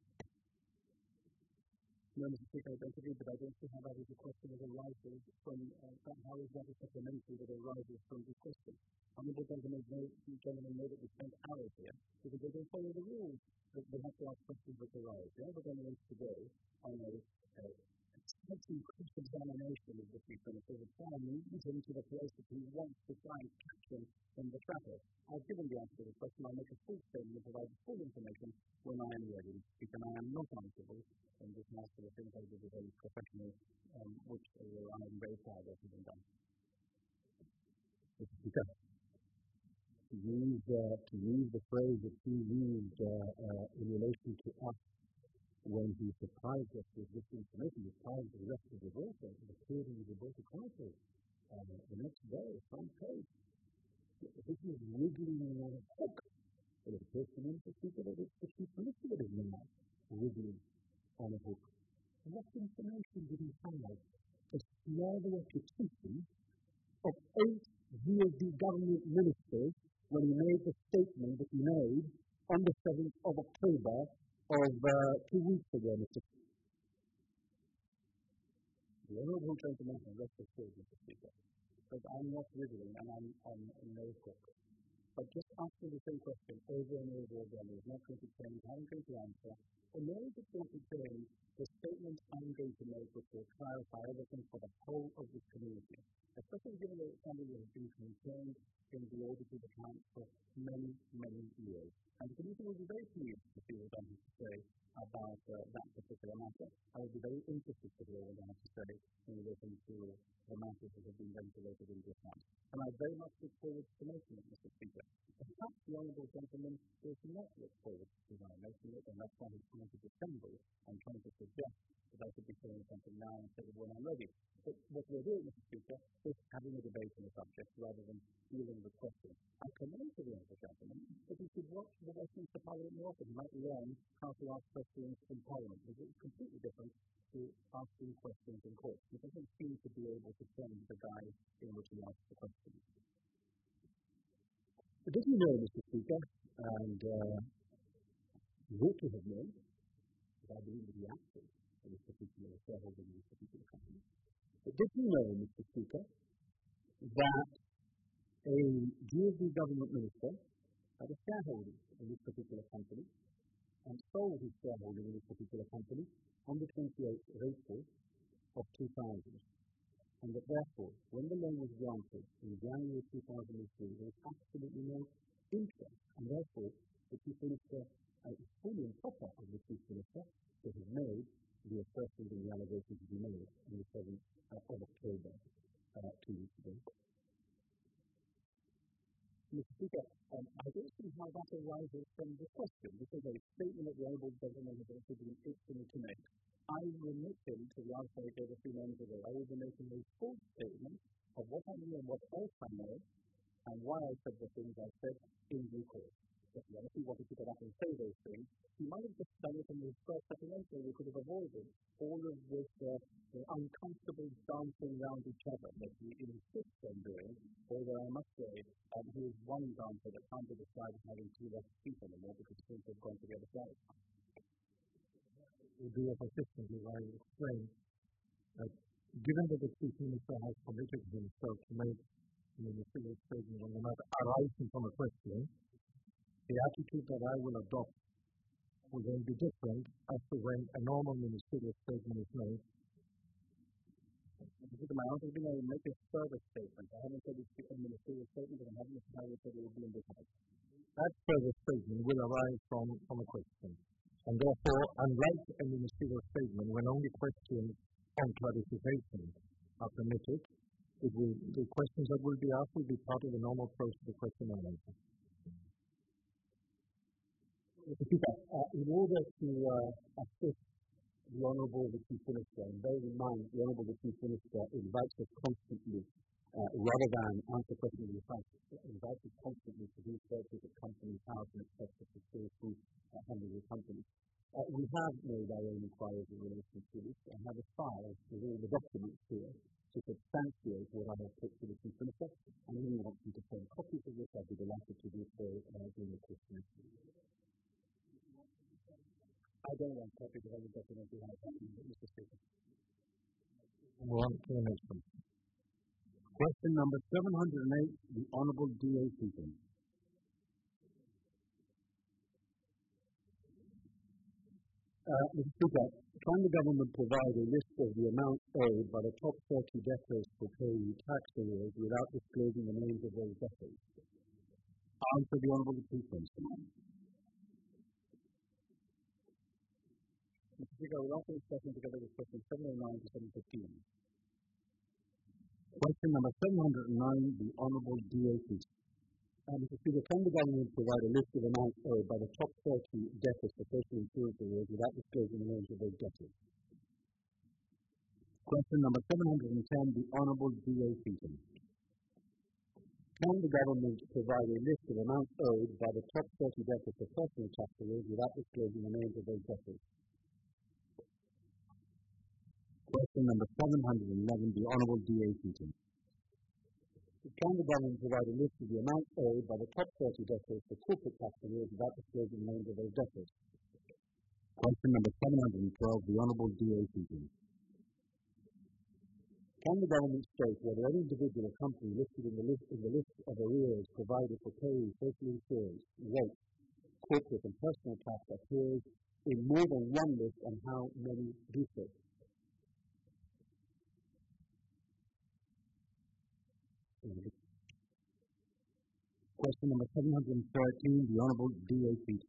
No, Mister Speaker, I don't agree, but I don't see how that is a question that arises from, uh, how is that a supplementary that arises from this question? Honourable gentlemen know, gentlemen know that we spent hours here because they don't follow the rules. They, they have to ask questions that arise. The Honourable gentlemen today on a uh, extensive cross-examination of the Chief Minister to try and lead him to the place that he wants to try and catch him in the traffic. I've given the answer to the question. I'll make a full statement and provide full information when I am ready, because I am not answerable in this House for the things I did as a professional, um, which uh, I am very proud of having done. Mister Speaker, to use, uh, to use the phrase that he used uh, uh, in relation to us when he surprised us with this information, surprised the rest of the world, it appeared in the Gibraltar Chronicle uh, the next day, front page. This is wiggling on a hook. It appears to me, Mister Speaker, that it's the Chief Minister that is now wiggling on a hook. What information did he have to snare the reputation of eight G S D government ministers when he made the statement that he made on the seventh of October of uh, two weeks ago, Mister Speaker? The Honourable Gentleman has rest assured, Mister Speaker, that I'm not wiggling and I'm on no hook. But just asking the same question over and over again is not going to change how I'm going to answer, and nor is it going to change the statement I'm going to make, which will clarify everything for the whole of the community, especially given that it's something that has been contained in the audited accounts for many, many years. And the community will be very pleased to see what I have to say about uh, that particular matter. I will be very interested to hear what I have to say in relation to the matters that have been ventilated in this House. And I very much look forward to making it, Mister Speaker. Perhaps the Honourable Gentleman does not look forward to my making it, and that's why he's trying to dissemble and trying to suggest that I should be saying something now instead of when I'm ready. But what we're doing, Mister Speaker, is having a debate on the subject rather than dealing the question. I commend to the other gentleman that he should watch the Westminster Parliament more often. He might learn how to ask questions in Parliament, because it's completely different to asking questions in court. He doesn't seem to be able to change the guise in which he asks the question. But did you know, Mister Speaker, and uh, you ought to have known, because I believe that he acted in this particular shareholder in this particular company, but did you know, Mister Speaker, that a G S B government minister had a shareholding in this particular company and sold his shareholding in this particular company on the twenty-eighth of April of two thousand, and that therefore, when the loan was granted in January two thousand three, there was absolutely no interest, and therefore the Chief Minister, uh, is fully and proper of the Chief Minister to have made the assertions and the allegations to be made on the seventh of October, uh, two weeks ago. Mister Speaker, um, I don't see how that arises from the question. This is a statement that the Honourable Gentleman has also been itching to make. I remit him to the answer I gave a few moments ago. I will be making a full statement of what I knew and what else I know, and why I said the things I said in due course. If he honestly wanted to get up and say those things, he might have just done it in his first supplementary. We could have avoided all of this uh, the uncomfortable dancing around each other that he insists on doing, although I must say um, he is one dancer that can't be described as having two left feet anymore because things have gone together side. We do consistently, I will explain that given that the Chief Minister has committed himself to make a ministerial statement on the matter arising from a question, the attitude that I will adopt will then be different as to when a normal ministerial statement is made. My answer is going to make a further statement. I haven't said it's a ministerial statement, and I haven't necessarily said it will be in this house. That further statement will arise from, from a question. And therefore, unlike a ministerial statement, when only questions on clarification are permitted, it will, the questions that will be asked will be part of the normal process of question and answer. Mister Speaker, uh, in order to uh, assist the Honourable the Chief Minister, and bear in mind the Honourable the Chief Minister invites us constantly, uh, rather than answer questions in the past, invites us constantly to do searches at companies' house and et cetera to see if we uh, handle the company. Uh, we have made our own inquiries in relation to this and have a file with all the documents here to substantiate what I have put to the Chief Minister, and if you want me to send copies of this, I'd be delighted to do so uh, during the question. I don't want copies of any documents we have, Mister Speaker. Move on to the next one. Question number seven hundred eight, the Honourable D A Seaton. Uh, Mister Speaker, can the government provide a list of the amounts owed by the top thirty debtors for paying tax arrears without disclosing the names of those debtors? Answer the Honourable Chief Minister. Mister Speaker, I will answer this question together with question seven oh nine to seven fifteen. Question number seven hundred nine, the Honourable D A Seaton. Uh, Mister Speaker, can the government provide a list of amounts owed by the top thirty debtors for social insurance arrears without disclosing the names of those debtors? Question number seven hundred ten, the Honourable D A Seaton. Can the government provide a list of amounts owed by the top thirty debtors for personal tax arrears without disclosing the names of those debtors? Question number seven hundred eleven, the Honourable D A Seaton. Can the government provide a list of the amounts owed by the top thirty debtors for corporate tax arrears without disclosing the names of those debtors? Question number seven hundred twelve, the Honourable D A Seaton. Can the government state whether any individual or company listed in the list in the list of arrears provided for paying social insurance, rates, corporate and personal tax appears in more than one list, and how many do so? Question number seven hundred thirteen, the Honourable D A Seaton.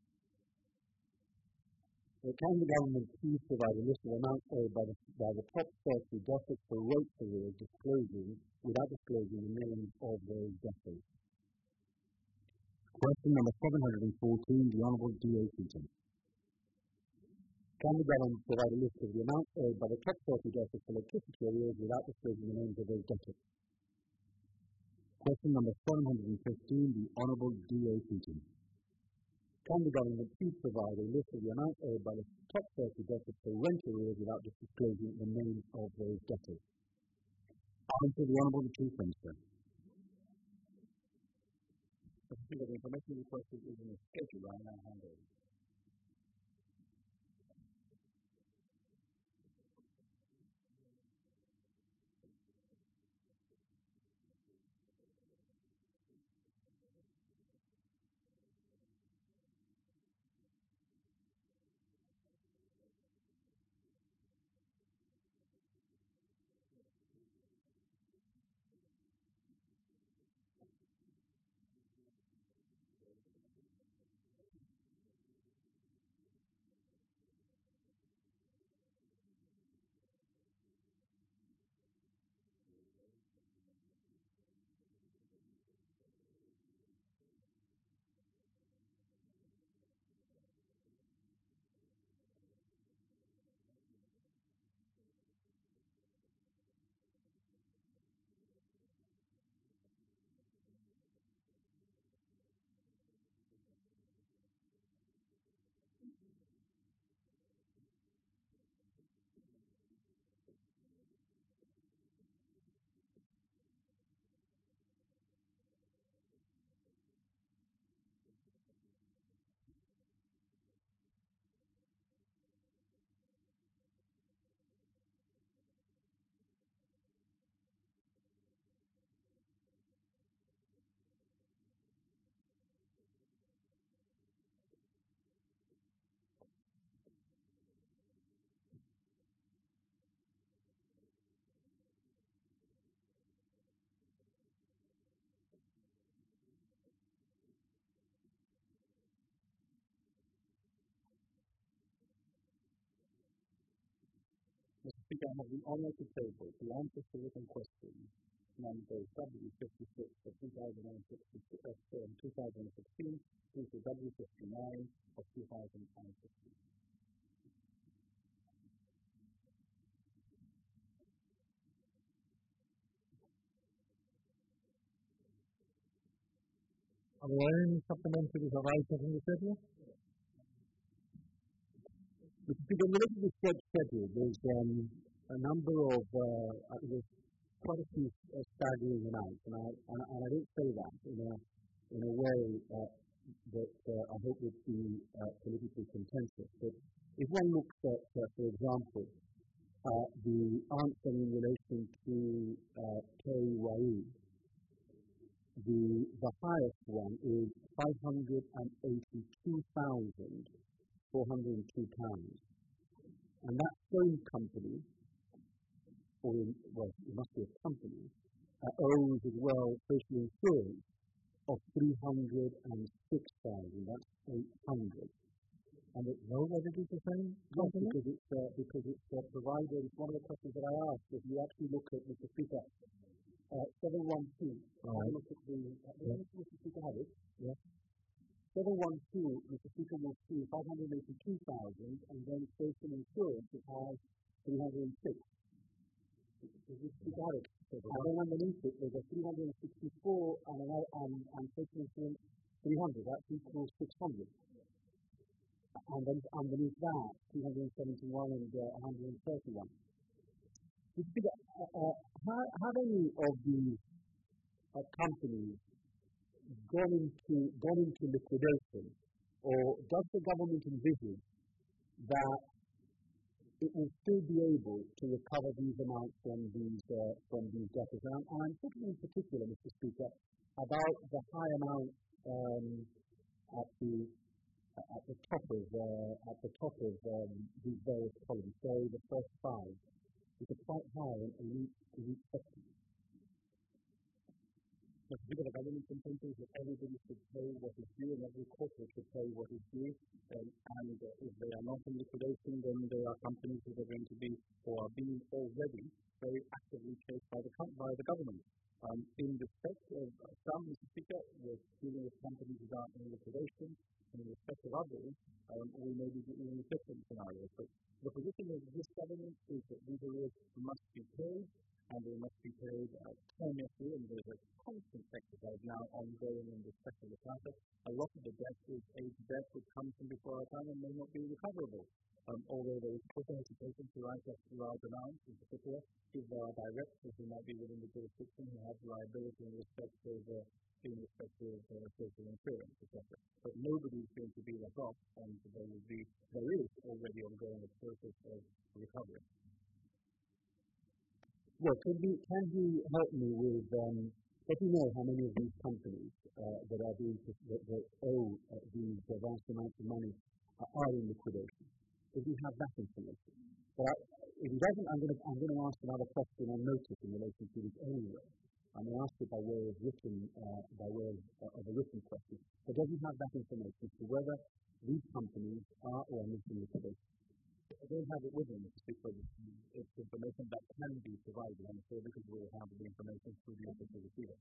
Can the government please provide a list of amounts owed by the, by the top thirty debtors for rates arrears disclosing, without disclosing the names of those debtors? Question number seven hundred fourteen, the Honourable D A Seaton. Can the government provide a list of the amounts owed by the top thirty debtors for electricity arrears without disclosing the names of those debtors? Question number seven hundred fifteen, the Honourable D A Keating. Can the government please provide a list of the amount owed by the top thirty debtors for rent arrears without disclosing the names of those debtors? Answer, the Honourable Chief Minister. I think that the information requested is in the schedule. I now hand over. Mister Speaker, I have the honour to table the answers to written questions numbers W fifty-six for two thousand sixteen through to W fifty-nine of two thousand fifteen. Are there any supplementaries or items in the schedule? Mister Speaker, related to the schedule, there's um, a number of, uh, there's quite a few uh, staggering amounts, and I, and, and I don't say that in a, in a way uh, that uh, I hope would be uh, politically contentious. But if one looks at, uh, for example, uh, the answer in relation to uh, K Y E, the, the highest one is five hundred eighty-two thousand four hundred two pounds. And that same company, or in, well, it must be a company, uh, owes as well social insurance of three hundred six thousand. That's eight hundred. And it's no whether it is the same company? Yes, because it's, uh, because it's uh, provided. It's one of the questions that I asked. If you actually look at Mister Speaker, uh, seven one two, right. Look at the, uh, yeah. Mister Speaker have it. Yeah. seven one two, Mister Speaker, will see five hundred eighty-two thousand, and then social insurance, it has three hundred six. Mister Speaker have it. And then underneath it, there's a three hundred sixty-four and, another, and, and social insurance three hundred. That equals six hundred. And then underneath that, two hundred seventy-one and uh, one hundred thirty-one. Mister Speaker, uh, uh, have, have any of these uh, companies gone into, gone into liquidation, or does the government envisage that it will still be able to recover these amounts from these uh, from these debtors? And I'm thinking in particular, Mister Speaker, about the high amount um, at the at the top of uh, at the top of um, these various columns. So the first five, which are quite high in each in each section. Because the government consensus that everybody should pay what is due and every corporate should pay what is due, um, and uh, if they are not in liquidation, then there are companies that are going to be, or are being already, very actively chased by the, by the government. Um, in respect of uh, some, Mister Speaker, we're dealing with companies that are in liquidation, and in respect of others, um, we may be dealing with different scenarios. But the position of this government is that these arrears must be paid, and they must be paid uh, timelessly, and there's a constant exercise now ongoing in respect of the matter. A lot of the debt is age debt which comes from before our time and may not be recoverable. Um, although there is quicker hesitation to write off large amounts, in particular, if there are directors who might be within the jurisdiction who have liability in respect of uh, in respect of uh, social insurance, et cetera. But nobody is going to be let off, and there will be there is already ongoing a process of recovery. Well, can you, can you help me with, um, let me know how many of these companies uh, that are being, that, that owe uh, these uh, vast amounts of money uh, are in liquidation? If you have that information. But I, if he doesn't, I'm going to I'm going to ask another question on notice in relation to this anyway. I'm going to ask it by way of written, uh, by way of, uh, of a written question. But does he have that information as to whether these companies are or are not in liquidation? I don't have it with me because it's information that can be provided, and so because we will have the information through the official receiver.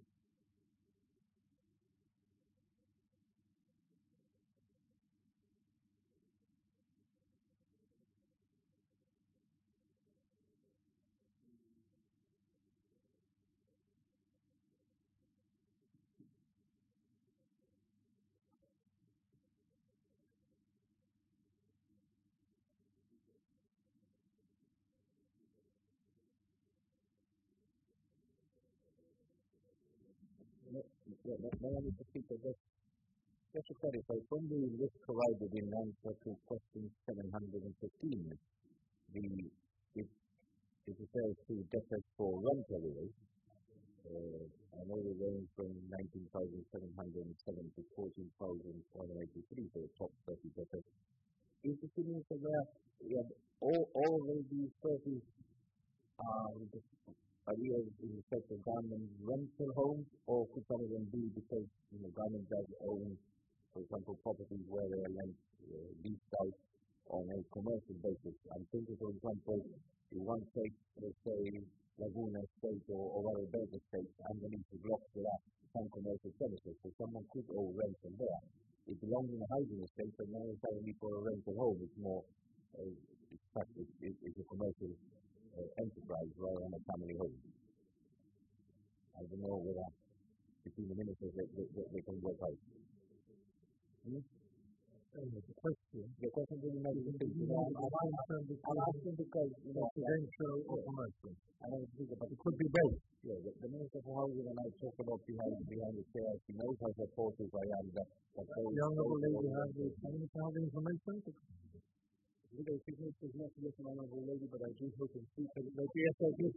May I just speak to this? Just to clarify, from the list provided in answer to question seven hundred fifteen, the, it, it refers to debtors for rent arrears. Uh, I know they range from nineteen thousand seven hundred seven to fourteen thousand four hundred eighty-three for the top thirty debtors. Is the feeling that there, yeah, all, all of these thirty are arrears in respect of government rental homes, or could some of them be because, you know, government does own, for example, properties where they are lent, uh, leased out on a commercial basis? I'm thinking, for example, in one state, let's say, Laguna State or, or other Delta states, underneath the blocks there are some commercial premises, so someone could owe rent from there. It belongs in a housing estate, but not necessarily for a rental home. It's more, uh, it's, it's, it's a commercial uh, enterprise rather than a family home. I don't know whether between the ministers they, they, they, they can work out. Hmm? Uh, the question, the question really makes a difference. You know, I'm asking because, you know, residential or commercial. I don't think about it could be both. Yeah, the, the Minister for Housing and I talk about behind behind the chair. She knows how supportive I am. That, that the honourable lady has the have information. Legal business is not yet an honourable lady, but I do hope in future that yes, I do.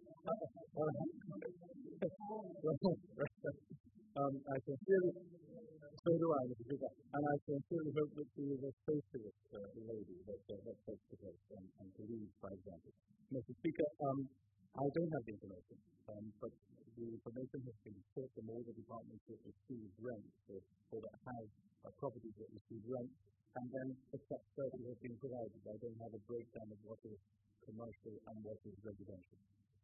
um, I sincerely, so do I, Mister Speaker, and I sincerely hope that she is a socialist uh, lady that uh, that takes the place and, and to lead, for example. Mister Speaker, um, I don't have the information, um, but the information has been sought from all the departments that receive rent, or, or that have uh, properties that receive rent, and then the top thirty has been provided. I don't have a breakdown of what is commercial and what is residential.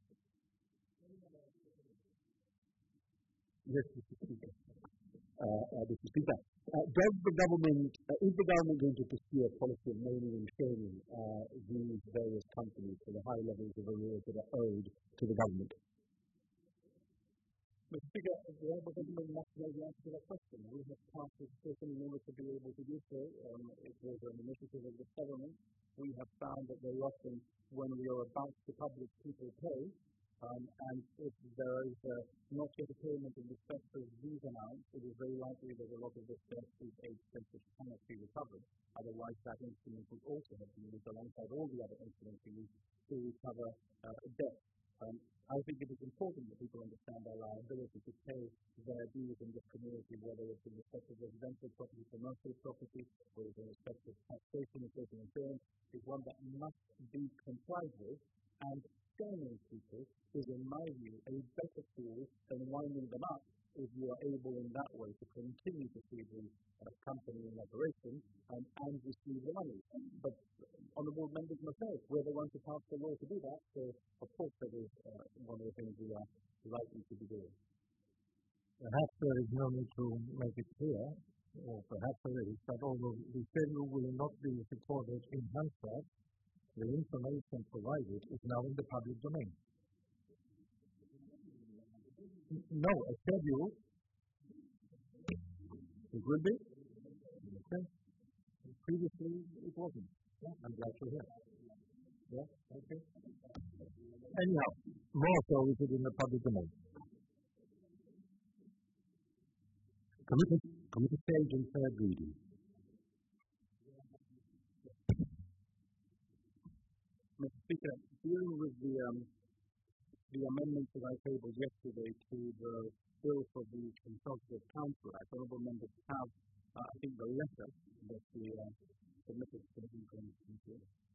Yes, Mister Speaker. Uh, uh, Mister Speaker, uh, does the government, uh, is the government going to pursue a policy of naming and shaming uh, these various companies for the high levels of arrears that are owed to the government? Mister Speaker, the Honourable Gentleman must know the answer to that question. We have passed this system in order to be able to do so. Um, it was an initiative of the government. We have found that very often when we are about to publish people pay, Um, and if there is uh, not yet a payment in respect of these amounts, it is very likely that a lot of this debt is a debt which cannot be recovered. Otherwise, that instrument would also have been used alongside all the other instruments we use to recover uh, debt. Um, I think it is important that people understand our liability to pay their dues in this community, whether it's in respect of residential property, commercial property, or in respect of taxation and social insurance, is one that must be complied with, and shaming people is, in my view, a better tool than winding them up if you are able in that way to continue to see the uh, company in operation um, and receive the money. But honourable members must know, we're the ones who passed the law to do that, so of course that is uh, one of the things we are likely to be doing. Perhaps there is no need to make it clear, or perhaps there is, that although the schedule will not be recorded in Hansard, the information provided is now in the public domain. No, a schedule. It will be. Okay. Previously, it wasn't. Yeah, I'm glad to hear. Yeah, okay. Anyhow, more so is it in the public domain. Committee, committee stage and third reading. Mister Speaker, dealing with the um, the amendments that I tabled yesterday to the bill for the Consultative Council Act, honourable members have, uh, I think, the letter that the uh, submitted to the Committee.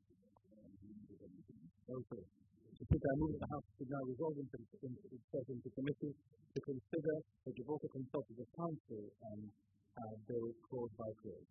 Okay. Mister Speaker, I move that the House should now resolve into, into, itself into committee to consider the Gibraltar Consultative Council um, uh, bill clause by clause.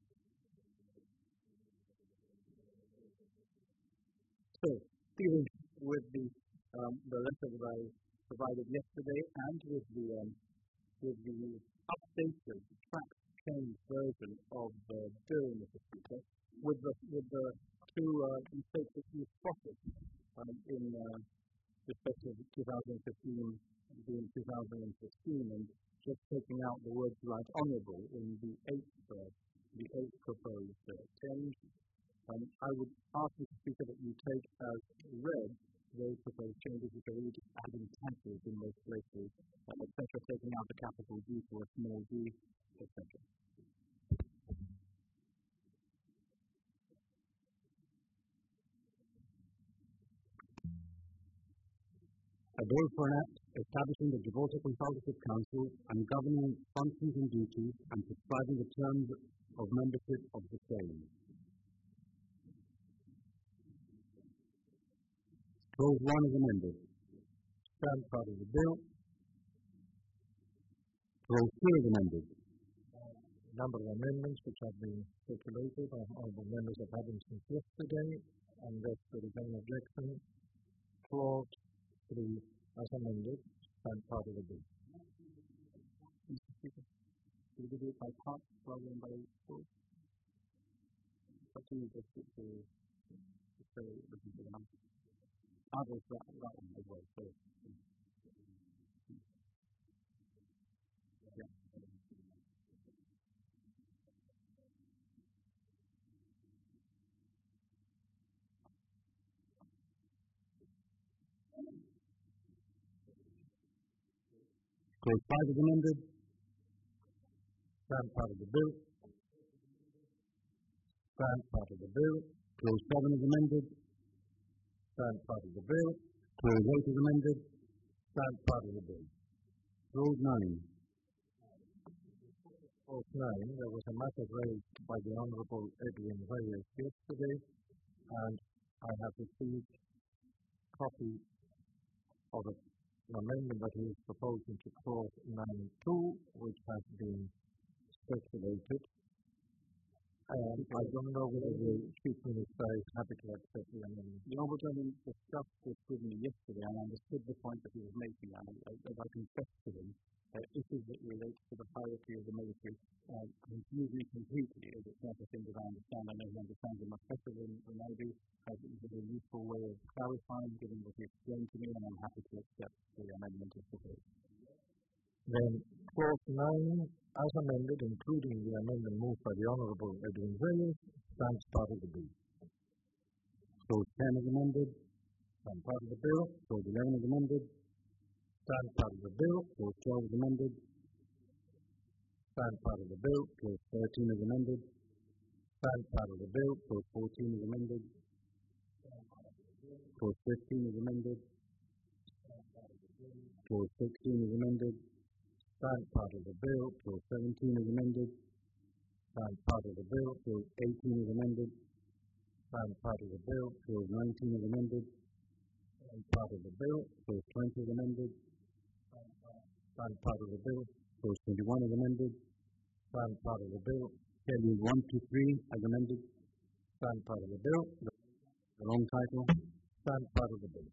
So, dealing with the um, the letter that I provided yesterday and with the um, with the updated track change version of the bill, Mister Speaker, with the with the two uh, mistakes that you spotted um, in uh, respect of two thousand fifteen being two thousand sixteen, and just taking out the words "right honourable" in the eighth uh, the eighth proposed uh, change. Um, I would ask Mister Speaker that you take as read those proposed changes, which are really just adding taxes in most places, um, et cetera, taking out the capital D for a small d, et cetera. A bill for an act establishing the Gibraltar Consultative Council and governing functions and duties and prescribing the terms of membership of the same. Clause one is amended. Stand part of the bill. Clause two is amended. Number of amendments which have been circulated by honourable members have had them since yesterday, unless there is any objection. Clause three as amended, stand part of the bill. Mister Speaker, will you do it by parts rather than by clause? But you just get to say listen to the number. Others that that one as well. So, yeah. Clause five is amended. Stand part of the bill. Stand part of the bill. Clause seven is amended. Stand part of the bill. Clause eight is amended. Stand part of the bill. Clause nine. Clause nine, there was a matter raised by the Honourable Edwin Reyes yesterday, and I have received a copy of a, an amendment that he is proposing to clause nine two, which has been circulated. Um, I don't know whether the Chief Minister is happy to accept the amendment. The Honourable Gentleman discussed this with me yesterday, and I understood the point that he was making, and as I confessed to him, uh, issues that relate to the hierarchy of the military uh, confuse me completely, as it's not a thing that I understand. I know he understands it much better than, than I do. Uh, it was a useful way of clarifying, given what he explained to me, and I'm happy to accept the amendment as proposed. Then clause nine, as amended, including the amendment moved by the Honourable Edwin Reyes, stands part of the bill. Clause ten is amended. Stand part of the bill. Clause eleven is amended. Stand part of the bill. Clause twelve is amended. Stand part of the bill. Clause thirteen is amended. Stand part of the bill. Clause fourteen is amended. Clause fifteen is amended. Clause sixteen is amended. Stand part of the bill. Clause seventeen is amended. Stand part of the bill. Clause eighteen is amended. Stand part of the bill. Clause nineteen is amended. Stand part of the bill. Clause twenty is amended. Stand part of the bill. Clause twenty-one is amended. Stand part of the bill. Schedule one to three as amended. Stand part of the bill. The long title. Stand part of the bill.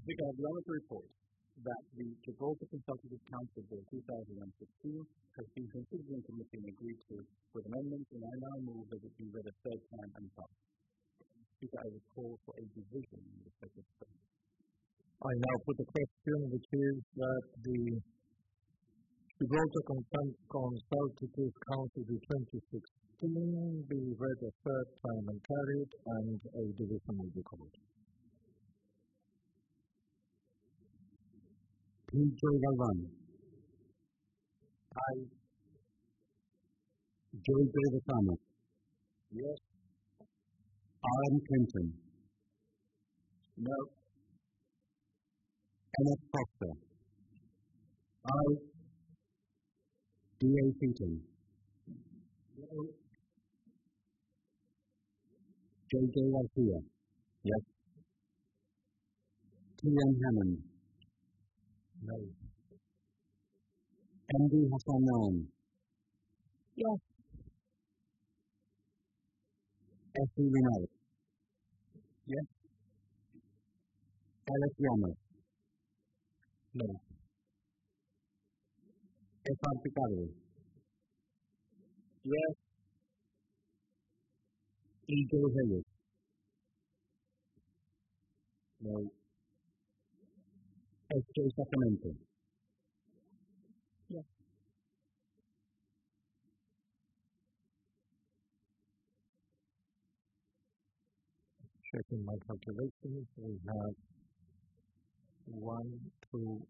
Speaker, I have the honour to report that the Gibraltar Consultative Council Bill two thousand sixteen has been considered in committee and agreed to with amendments, and I now move that it be read a third time and passed. Speaker, I would call for a division in respect of the bill. I now put a question, which is that the Gibraltar Consultative Council Bill twenty sixteen be read a third time and carried, and a division will be called. P J Galvan. Aye. J J Vasana. Yes. R M Clinton. No. Kenneth Foster. Aye. D A Seaton. No. J J Garcia. Yes. T M Hammond. No. M D Hassanan. Yes. S E Rinal. Yes. Alex Ramos. No. F R Picado. Yes. E J Hayes. No. S J Sacramento. Yes. Checking my calculations, we have one, two,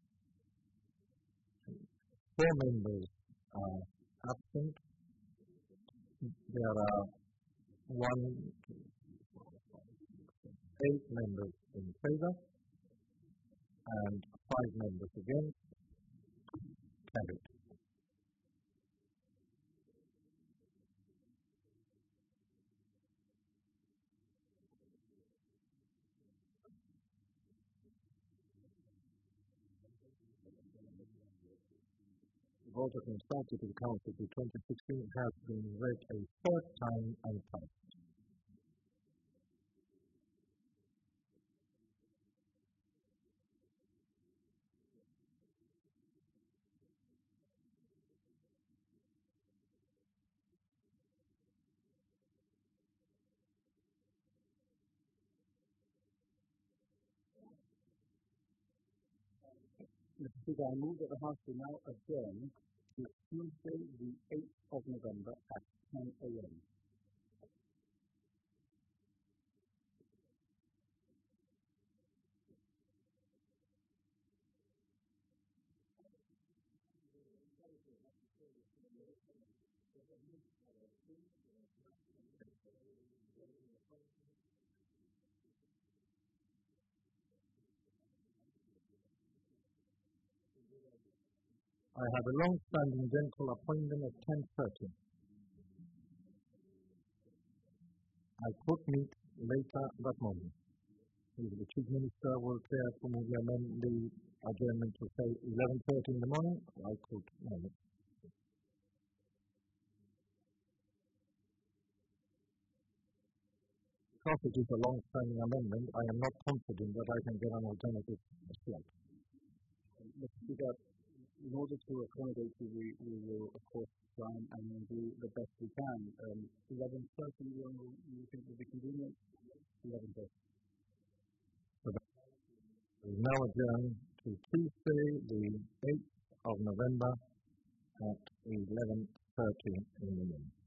four members are absent. There are one, two, four, five, six, eight members in favour and five members against. Carried. The Gibraltar Consultative Council Bill twenty sixteen has been read a third time and passed. Mister Speaker, I move that the House be now adjourned to Tuesday, the eighth of November at ten a m I have a long-standing dental appointment at ten thirty. I could meet later that morning. If the Chief Minister will care for me to amend the adjournment to say eleven thirty in the morning, I could manage. Because it is a long-standing amendment, I am not confident that I can get an alternative slot. Mister Speaker, in order to accommodate you, we, we will, of course, try and do the best we can. Um, eleven thirty, you, you think would be convenient? eleven thirty. We now adjourn to Tuesday, the eighth of November at eleven thirty in the morning.